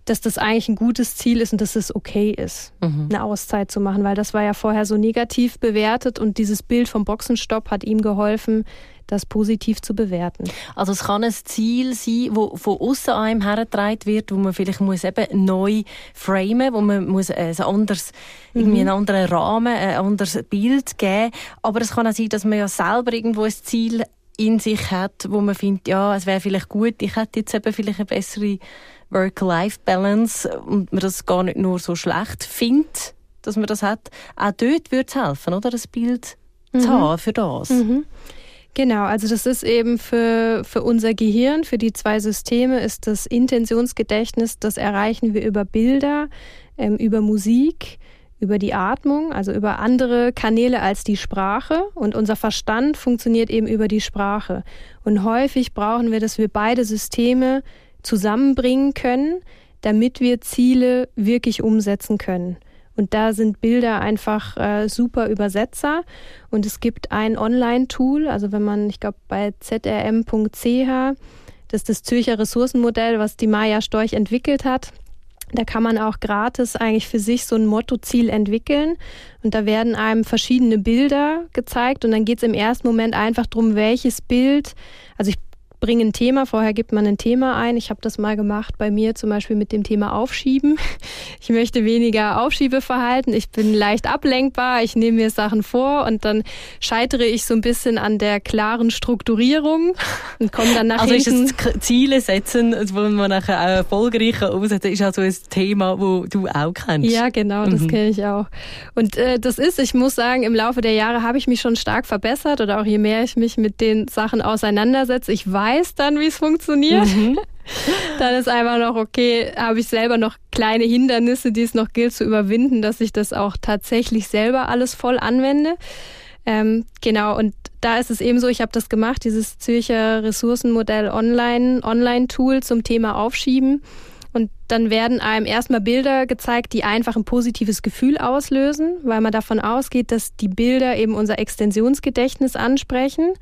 dass das eigentlich ein gutes Ziel ist und dass es okay ist, mhm. eine Auszeit zu machen, weil das war ja vorher so negativ bewertet und dieses Bild vom Boxenstopp hat ihm geholfen, das positiv zu bewerten. Also es kann ein Ziel sein, das von aussen an einem hergetragen wird, wo man vielleicht muss eben neu framen, wo man muss ein anderes, mhm. irgendwie einen anderen Rahmen, ein anderes Bild geben. Aber es kann auch sein, dass man ja selber irgendwo ein Ziel in sich hat, wo man findet, ja, es wäre vielleicht gut, ich hätte jetzt eben vielleicht eine bessere Work-Life-Balance und man das gar nicht nur so schlecht findet, dass man das hat. Auch dort würde es helfen, oder? Das Bild mhm. zu haben für das. Mhm. Genau, also das ist eben für, für unser Gehirn, für die zwei Systeme ist das Intentionsgedächtnis, das erreichen wir über Bilder, ähm, über Musik, über die Atmung, also über andere Kanäle als die Sprache. Und unser Verstand funktioniert eben über die Sprache. Und häufig brauchen wir, dass wir beide Systeme zusammenbringen können, damit wir Ziele wirklich umsetzen können. Und da sind Bilder einfach äh, super Übersetzer. Und es gibt ein Online-Tool, also wenn man, ich glaube bei z r m punkt c h, das ist das Zürcher Ressourcenmodell, was die Maja Storch entwickelt hat. Da kann man auch gratis eigentlich für sich so ein Mottoziel entwickeln. Und da werden einem verschiedene Bilder gezeigt. Und dann geht es im ersten Moment einfach darum, welches Bild, also ich bringe ein Thema, vorher gibt man ein Thema ein. Ich habe das mal gemacht bei mir zum Beispiel mit dem Thema Aufschieben. Ich möchte weniger Aufschiebeverhalten, ich bin leicht ablenkbar, ich nehme mir Sachen vor und dann scheitere ich so ein bisschen an der klaren Strukturierung und komme dann nach also hinten. Also ist das Ziele setzen, wo man nachher auch erfolgreich umsetzen, ist also ein Thema, das du auch kennst. Ja, genau, das mhm. kenne ich auch. Und äh, das ist, ich muss sagen, im Laufe der Jahre habe ich mich schon stark verbessert oder auch je mehr ich mich mit den Sachen auseinandersetze, ich weiß dann, wie es funktioniert. Mhm. Dann ist einfach noch, okay, habe ich selber noch kleine Hindernisse, die es noch gilt zu überwinden, dass ich das auch tatsächlich selber alles voll anwende. Ähm, genau, und da ist es eben so, ich habe das gemacht, dieses Zürcher Ressourcenmodell Online, Online-Tool zum Thema Aufschieben. Und dann werden einem erstmal Bilder gezeigt, die einfach ein positives Gefühl auslösen, weil man davon ausgeht, dass die Bilder eben unser Extensionsgedächtnis ansprechen.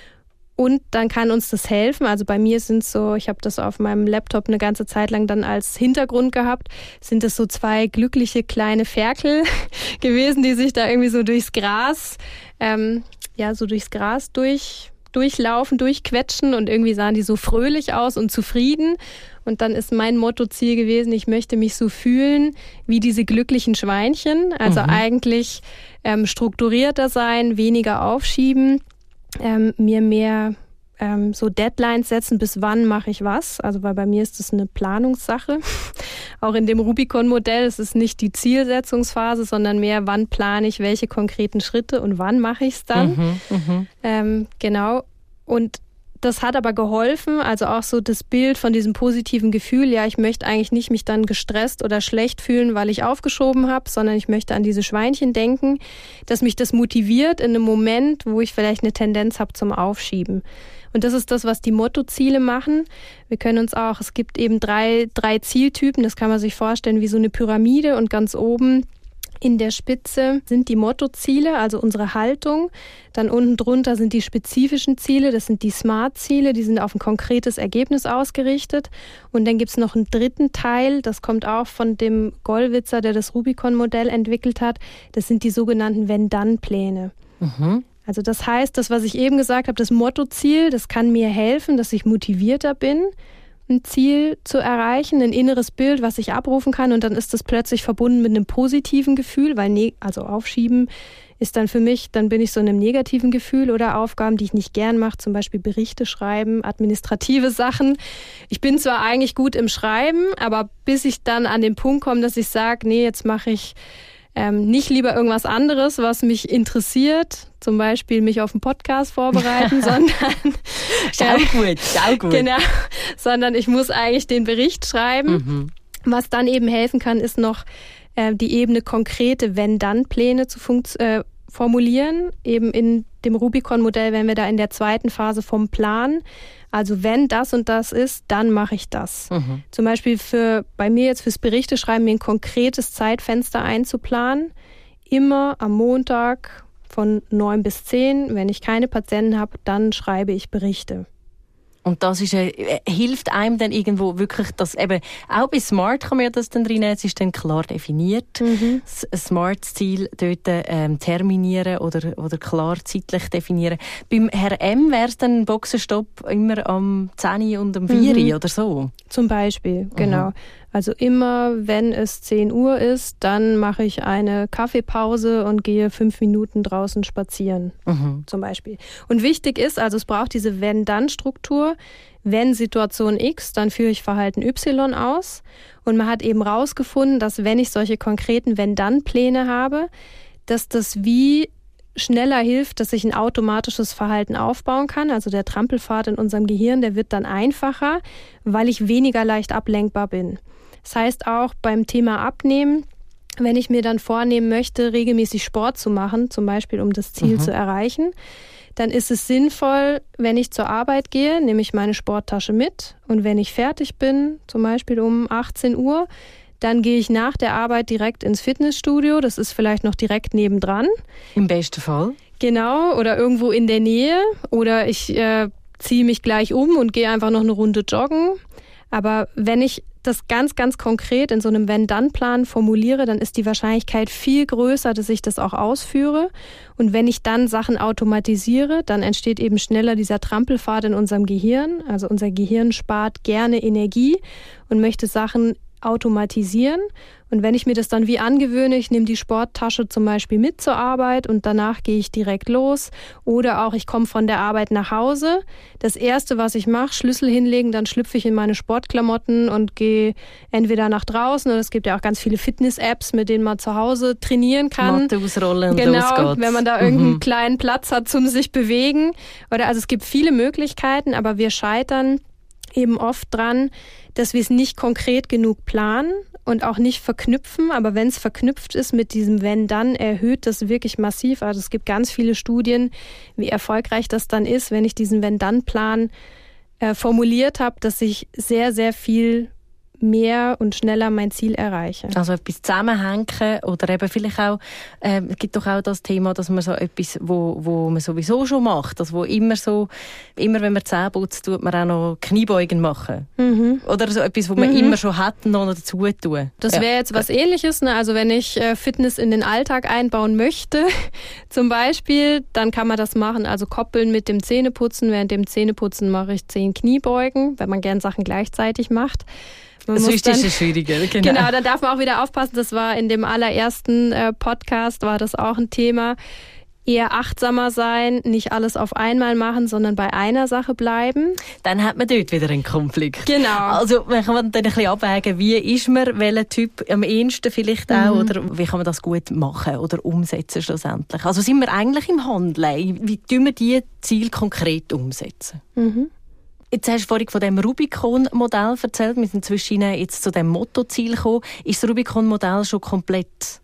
Und dann kann uns das helfen. Also bei mir sind es so, ich habe das auf meinem Laptop eine ganze Zeit lang dann als Hintergrund gehabt, sind es so zwei glückliche kleine Ferkel gewesen, die sich da irgendwie so durchs Gras, ähm, ja, so durchs Gras durch, durchlaufen, durchquetschen und irgendwie sahen die so fröhlich aus und zufrieden. Und dann ist mein Mottoziel gewesen, ich möchte mich so fühlen wie diese glücklichen Schweinchen. Also mhm. eigentlich ähm, strukturierter sein, weniger aufschieben. Ähm, mir mehr ähm, so Deadlines setzen, bis wann mache ich was. Also weil bei mir ist das eine Planungssache. Auch in dem Rubicon-Modell ist es nicht die Zielsetzungsphase, sondern mehr, wann plane ich welche konkreten Schritte und wann mache ich es dann. Mhm, mh. ähm, genau. Und das hat aber geholfen, also auch so das Bild von diesem positiven Gefühl, ja, ich möchte eigentlich nicht mich dann gestresst oder schlecht fühlen, weil ich aufgeschoben habe, sondern ich möchte an diese Schweinchen denken, dass mich das motiviert in einem Moment, wo ich vielleicht eine Tendenz habe zum Aufschieben. Und das ist das, was die Mottoziele machen. Wir können uns auch, es gibt eben drei, drei Zieltypen, das kann man sich vorstellen wie so eine Pyramide und ganz oben in der Spitze sind die Mottoziele, also unsere Haltung. Dann unten drunter sind die spezifischen Ziele, das sind die Smart-Ziele, die sind auf ein konkretes Ergebnis ausgerichtet. Und dann gibt es noch einen dritten Teil, das kommt auch von dem Gollwitzer, der das Rubicon-Modell entwickelt hat. Das sind die sogenannten Wenn-Dann-Pläne. Mhm. Also das heißt, das, was ich eben gesagt habe, das Mottoziel, das kann mir helfen, dass ich motivierter bin, ein Ziel zu erreichen, ein inneres Bild, was ich abrufen kann und dann ist das plötzlich verbunden mit einem positiven Gefühl, weil ne- also Aufschieben ist dann für mich, dann bin ich so in einem negativen Gefühl oder Aufgaben, die ich nicht gern mache, zum Beispiel Berichte schreiben, administrative Sachen. Ich bin zwar eigentlich gut im Schreiben, aber bis ich dann an den Punkt komme, dass ich sage, nee, jetzt mache ich Ähm, nicht lieber irgendwas anderes, was mich interessiert, zum Beispiel mich auf einen Podcast vorbereiten, sondern ist auch gut, ist auch gut. Genau, sondern ich muss eigentlich den Bericht schreiben. Mhm. Was dann eben helfen kann, ist noch äh, die Ebene konkrete Wenn-Dann-Pläne zu funkt- äh, formulieren. Eben in dem Rubicon-Modell wären wir da in der zweiten Phase vom Plan. Also wenn das und das ist, dann mache ich das. Mhm. Zum Beispiel für bei mir jetzt fürs Berichteschreiben mir ein konkretes Zeitfenster einzuplanen. Immer am Montag von neun bis zehn. Wenn ich keine Patienten habe, dann schreibe ich Berichte. Und das ist, äh, hilft einem dann irgendwo wirklich, dass eben, auch bei Smart kann man ja das dann reinnehmen, es ist dann klar definiert, mhm. das Smart-Ziel dort ähm, terminieren oder, oder klar zeitlich definieren. Beim Herr M wäre es dann ein Boxenstopp immer am zehn und am vier mhm. oder so? Zum Beispiel, genau. Mhm. Also immer, wenn es zehn Uhr ist, dann mache ich eine Kaffeepause und gehe fünf Minuten draußen spazieren, mhm. zum Beispiel. Und wichtig ist, also es braucht diese Wenn-Dann-Struktur. Wenn Situation X, dann führe ich Verhalten Y aus. Und man hat eben rausgefunden, dass wenn ich solche konkreten Wenn-Dann-Pläne habe, dass das wie schneller hilft, dass ich ein automatisches Verhalten aufbauen kann. Also der Trampelpfad in unserem Gehirn, der wird dann einfacher, weil ich weniger leicht ablenkbar bin. Das heißt auch beim Thema Abnehmen, wenn ich mir dann vornehmen möchte, regelmäßig Sport zu machen, zum Beispiel um das Ziel mhm. zu erreichen, dann ist es sinnvoll, wenn ich zur Arbeit gehe, nehme ich meine Sporttasche mit und wenn ich fertig bin, zum Beispiel um achtzehn Uhr, dann gehe ich nach der Arbeit direkt ins Fitnessstudio. Das ist vielleicht noch direkt nebendran. Im besten Fall. Genau, oder irgendwo in der Nähe. Oder ich äh, ziehe mich gleich um und gehe einfach noch eine Runde joggen. Aber wenn ich das ganz, ganz konkret in so einem Wenn-Dann-Plan formuliere, dann ist die Wahrscheinlichkeit viel größer, dass ich das auch ausführe. Und wenn ich dann Sachen automatisiere, dann entsteht eben schneller dieser Trampelpfad in unserem Gehirn. Also unser Gehirn spart gerne Energie und möchte Sachen automatisieren. Und wenn ich mir das dann wie angewöhne, ich nehme die Sporttasche zum Beispiel mit zur Arbeit und danach gehe ich direkt los. Oder auch ich komme von der Arbeit nach Hause. Das Erste, was ich mache, Schlüssel hinlegen, dann schlüpfe ich in meine Sportklamotten und gehe entweder nach draußen, oder es gibt ja auch ganz viele Fitness-Apps, mit denen man zu Hause trainieren kann. Matte ausrollen und genau, los geht's. Wenn man da irgendeinen mhm. kleinen Platz hat zum sich bewegen. Oder also es gibt viele Möglichkeiten, aber wir scheitern eben oft dran, dass wir es nicht konkret genug planen und auch nicht verknüpfen. Aber wenn es verknüpft ist mit diesem Wenn, dann erhöht das wirklich massiv. Also es gibt ganz viele Studien, wie erfolgreich das dann ist, wenn ich diesen Wenn-Dann-Plan äh, formuliert habe, dass ich sehr, sehr viel mehr und schneller mein Ziel erreiche. Also etwas zusammenhängen oder eben vielleicht auch, äh, es gibt doch auch das Thema, dass man so etwas, wo, wo man sowieso schon macht, also wo immer so, immer wenn man Zähne putzt, tut man auch noch Kniebeugen machen. Mhm. Oder so etwas, wo man mhm. immer schon hat, noch dazu tun. Das wäre ja. jetzt was Ähnliches, ne? Also wenn ich äh, Fitness in den Alltag einbauen möchte, zum Beispiel, dann kann man das machen, also koppeln mit dem Zähneputzen. Während dem Zähneputzen mache ich zehn Kniebeugen, wenn man gern Sachen gleichzeitig macht. Man das ist das Schwierige. Genau. genau, dann darf man auch wieder aufpassen, das war in dem allerersten äh, Podcast, war das auch ein Thema. Eher achtsamer sein, nicht alles auf einmal machen, sondern bei einer Sache bleiben. Dann hat man dort wieder einen Konflikt. Genau. Also man kann dann ein bisschen abwägen, wie ist man, welcher Typ am ehesten vielleicht auch, mhm. oder wie kann man das gut machen oder umsetzen schlussendlich. Also sind wir eigentlich im Handeln? Wie tun wir diese Ziele konkret umsetzen? Mhm. Jetzt hast du vorhin von dem Rubicon-Modell erzählt. Wir sind zwischen jetzt zu dem Mottoziel gekommen. Ist das Rubicon-Modell schon komplett?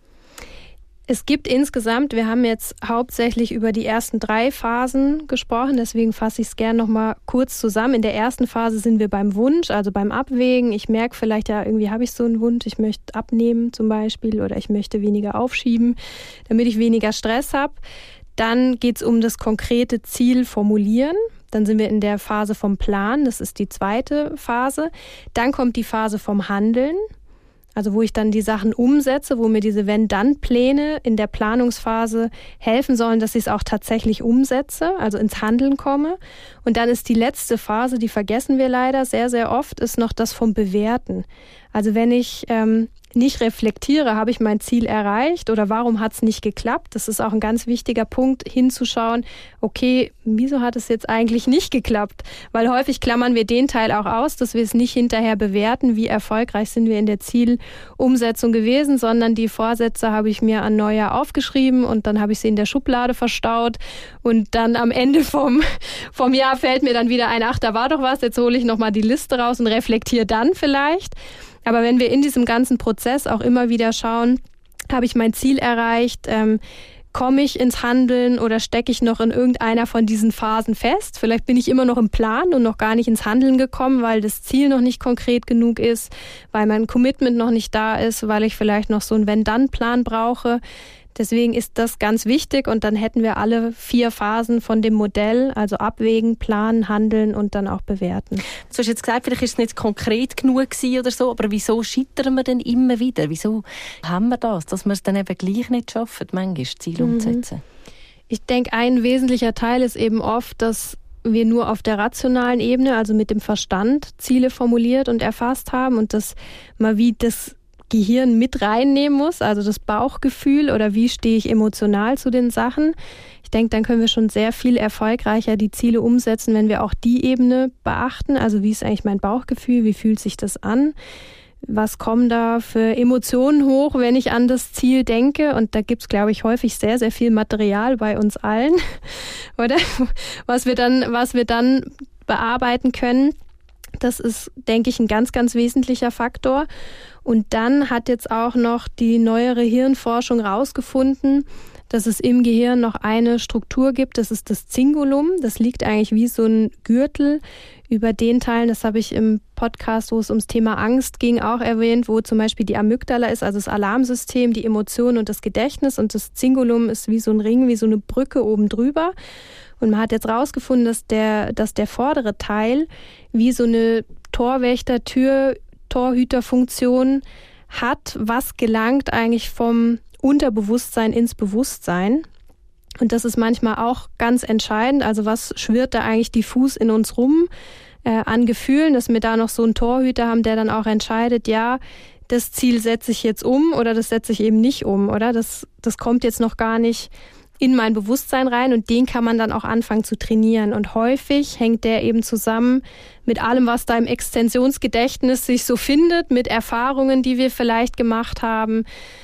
Es gibt insgesamt, wir haben jetzt hauptsächlich über die ersten drei Phasen gesprochen, deswegen fasse ich es gerne noch mal kurz zusammen. In der ersten Phase sind wir beim Wunsch, also beim Abwägen. Ich merke vielleicht, ja, irgendwie habe ich so einen Wunsch, ich möchte abnehmen zum Beispiel oder ich möchte weniger aufschieben, damit ich weniger Stress habe. Dann geht es um das konkrete Ziel formulieren. Dann sind wir in der Phase vom Plan, das ist die zweite Phase. Dann kommt die Phase vom Handeln, also wo ich dann die Sachen umsetze, wo mir diese Wenn-Dann-Pläne in der Planungsphase helfen sollen, dass ich es auch tatsächlich umsetze, also ins Handeln komme. Und dann ist die letzte Phase, die vergessen wir leider sehr, sehr oft, ist noch das vom Bewerten. Also wenn ich ähm, nicht reflektiere, habe ich mein Ziel erreicht oder warum hat es nicht geklappt? Das ist auch ein ganz wichtiger Punkt, hinzuschauen, okay, wieso hat es jetzt eigentlich nicht geklappt? Weil häufig klammern wir den Teil auch aus, dass wir es nicht hinterher bewerten, wie erfolgreich sind wir in der Zielumsetzung gewesen, sondern die Vorsätze habe ich mir an Neujahr aufgeschrieben und dann habe ich sie in der Schublade verstaut und dann am Ende vom, vom Jahr fällt mir dann wieder ein, ach, da war doch was, jetzt hole ich nochmal die Liste raus und reflektiere dann vielleicht. Aber wenn wir in diesem ganzen Prozess auch immer wieder schauen, habe ich mein Ziel erreicht, ähm, komme ich ins Handeln oder stecke ich noch in irgendeiner von diesen Phasen fest? Vielleicht bin ich immer noch im Plan und noch gar nicht ins Handeln gekommen, weil das Ziel noch nicht konkret genug ist, weil mein Commitment noch nicht da ist, weil ich vielleicht noch so einen Wenn-Dann-Plan brauche. Deswegen ist das ganz wichtig und dann hätten wir alle vier Phasen von dem Modell, also abwägen, planen, handeln und dann auch bewerten. Du hast jetzt gesagt, vielleicht ist es nicht konkret genug gewesen oder so, aber wieso scheitern wir denn immer wieder? Wieso haben wir das, dass wir es dann eben gleich nicht schaffen, manchmal Ziele umzusetzen? Ich denke, ein wesentlicher Teil ist eben oft, dass wir nur auf der rationalen Ebene, also mit dem Verstand, Ziele formuliert und erfasst haben und dass mal wie das Gehirn mit reinnehmen muss, also das Bauchgefühl oder wie stehe ich emotional zu den Sachen. Ich denke, dann können wir schon sehr viel erfolgreicher die Ziele umsetzen, wenn wir auch die Ebene beachten. Also wie ist eigentlich mein Bauchgefühl, wie fühlt sich das an? Was kommen da für Emotionen hoch, wenn ich an das Ziel denke? Und da gibt's, glaube ich, häufig sehr, sehr viel Material bei uns allen, oder? Was wir dann, was wir dann bearbeiten können. Das ist, denke ich, ein ganz, ganz wesentlicher Faktor. Und dann hat jetzt auch noch die neuere Hirnforschung rausgefunden, dass es im Gehirn noch eine Struktur gibt, das ist das Zingulum. Das liegt eigentlich wie so ein Gürtel über den Teilen, das habe ich im Podcast, wo es ums Thema Angst ging, auch erwähnt, wo zum Beispiel die Amygdala ist, also das Alarmsystem, die Emotionen und das Gedächtnis. Und das Zingulum ist wie so ein Ring, wie so eine Brücke oben drüber. Und man hat jetzt rausgefunden, dass der, dass der vordere Teil wie so eine Torwächter-Tür, Torhüterfunktion hat, was gelangt eigentlich vom Unterbewusstsein ins Bewusstsein. Und das ist manchmal auch ganz entscheidend. Also was schwirrt da eigentlich diffus in uns rum äh, an Gefühlen, dass wir da noch so einen Torhüter haben, der dann auch entscheidet, ja, das Ziel setze ich jetzt um oder das setze ich eben nicht um, oder? Das, das kommt jetzt noch gar nicht in mein Bewusstsein rein und den kann man dann auch anfangen zu trainieren. Und häufig hängt der eben zusammen mit allem, was da im Extensionsgedächtnis sich so findet, mit Erfahrungen, die wir vielleicht gemacht haben,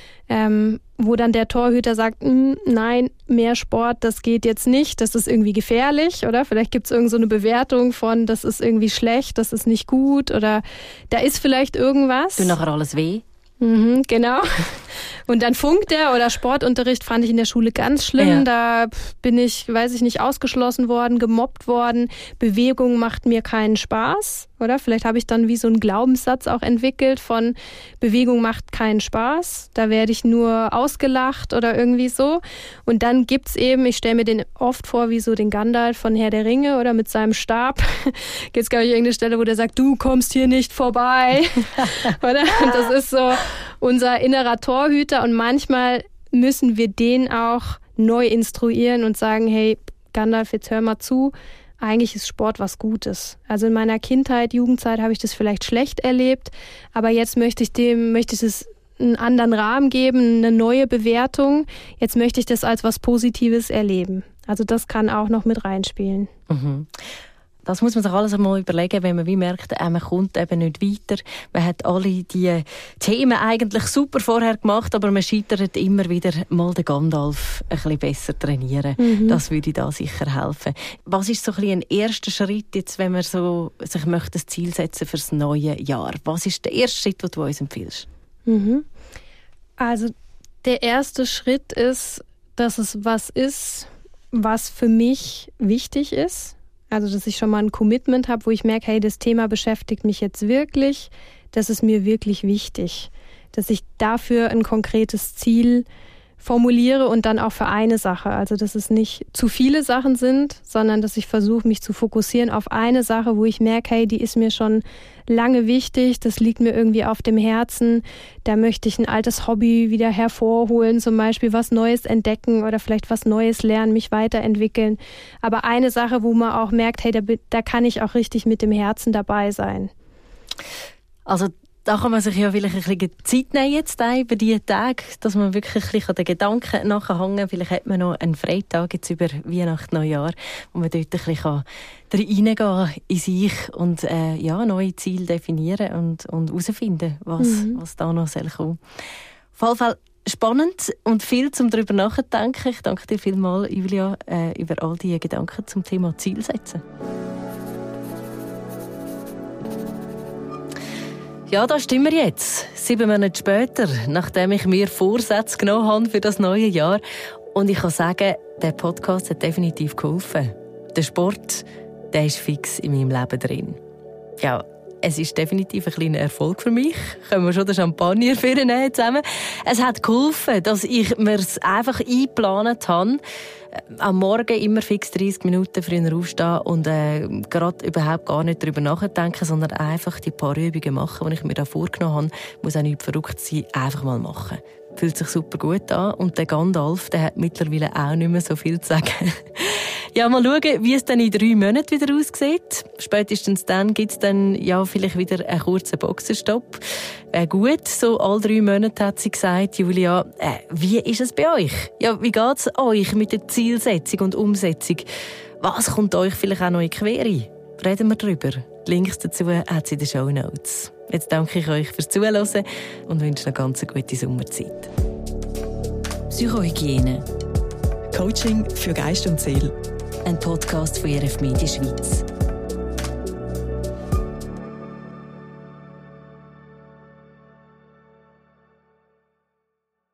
ähm, wo dann der Torhüter sagt, nein, mehr Sport, das geht jetzt nicht, das ist irgendwie gefährlich, oder? Vielleicht gibt es irgend so eine Bewertung von, das ist irgendwie schlecht, das ist nicht gut oder da ist vielleicht irgendwas. Tut nachher alles weh. Mhm, genau. Und dann funkt er oder Sportunterricht fand ich in der Schule ganz schlimm. Ja. Da bin ich, weiß ich nicht, ausgeschlossen worden, gemobbt worden. Bewegung macht mir keinen Spaß, oder? Vielleicht habe ich dann wie so einen Glaubenssatz auch entwickelt von Bewegung macht keinen Spaß. Da werde ich nur ausgelacht oder irgendwie so. Und dann gibt's eben, ich stelle mir den oft vor wie so den Gandalf von Herr der Ringe oder mit seinem Stab. Gibt's glaube ich irgendeine Stelle, wo der sagt, du kommst hier nicht vorbei. Oder? Und das ist so unser innerer Torhüter und manchmal müssen wir den auch neu instruieren und sagen, hey Gandalf, jetzt hör mal zu, eigentlich ist Sport was Gutes. Also in meiner Kindheit, Jugendzeit habe ich das vielleicht schlecht erlebt, aber jetzt möchte ich dem, möchte ich es einen anderen Rahmen geben, eine neue Bewertung. Jetzt möchte ich das als was Positives erleben. Also das kann auch noch mit reinspielen. Mhm. Das muss man sich alles einmal überlegen, wenn man wie merkt, äh, man kommt eben nicht weiter. Man hat alle die Themen eigentlich super vorher gemacht, aber man scheitert immer wieder, mal den Gandalf ein bisschen besser trainieren. Mhm. Das würde da sicher helfen. Was ist so ein, bisschen ein erster Schritt, jetzt, wenn man so sich möchte, ein Ziel setzen für das neue Jahr? Was ist der erste Schritt, den du uns empfiehlst? Mhm. Also der erste Schritt ist, dass es was ist, was für mich wichtig ist. Also, dass ich schon mal ein Commitment habe, wo ich merke, hey, das Thema beschäftigt mich jetzt wirklich, das ist mir wirklich wichtig. Dass ich dafür ein konkretes Ziel formuliere und dann auch für eine Sache. Also, dass es nicht zu viele Sachen sind, sondern dass ich versuche, mich zu fokussieren auf eine Sache, wo ich merke, hey, die ist mir schon lange wichtig, das liegt mir irgendwie auf dem Herzen. Da möchte ich ein altes Hobby wieder hervorholen, zum Beispiel was Neues entdecken oder vielleicht was Neues lernen, mich weiterentwickeln. Aber eine Sache, wo man auch merkt, hey, da, da kann ich auch richtig mit dem Herzen dabei sein. Also da kann man sich ja vielleicht ein bisschen Zeit nehmen jetzt über diese Tage, dass man wirklich ein bisschen an den Gedanken nachhängen kann. Vielleicht hat man noch einen Freitag jetzt über Weihnachten, Neujahr, wo man dort ein bisschen reingehen kann in sich und äh, ja, neue Ziele definieren und, und herausfinden, was, mhm. was da noch kommen soll. Auf jeden Fall spannend und viel zum darüber nachdenken. Ich danke dir vielmals, Julia, äh, über all diese Gedanken zum Thema Zielsetzen. Ja, da stimmen wir jetzt. Sieben Monate später, nachdem ich mir Vorsätze genommen habe für das neue Jahr. Und ich kann sagen, der Podcast hat definitiv geholfen. Der Sport, der ist fix in meinem Leben drin. Ja, Es ist definitiv ein kleiner Erfolg für mich. Können wir schon den Champagner führen zusammen. Es hat geholfen, dass ich mir es einfach eingeplant habe. Am Morgen immer fix dreißig Minuten früher aufstehen und äh, gerade überhaupt gar nicht darüber nachdenken, sondern einfach die paar Übungen machen, die ich mir da vorgenommen habe. Muss auch nicht verrückt sein, einfach mal machen. Fühlt sich super gut an und der Gandalf, der hat mittlerweile auch nicht mehr so viel zu sagen. Ja, mal schauen, wie es dann in drei Monaten wieder aussieht. Spätestens dann gibt es dann ja vielleicht wieder einen kurzen Boxerstopp. Äh, gut, so alle drei Monate hat sie gesagt, Julia, äh, wie ist es bei euch? Ja, wie geht es euch mit der Zielsetzung und Umsetzung? Was kommt euch vielleicht auch noch in die Quere? Reden wir darüber. Die Links dazu hat sie in den Shownotes. Jetzt danke ich euch fürs Zuhören und wünsche eine ganz gute Sommerzeit. Psychohygiene. Coaching für Geist und Seele. Ein Podcast von E R F Media Schweiz.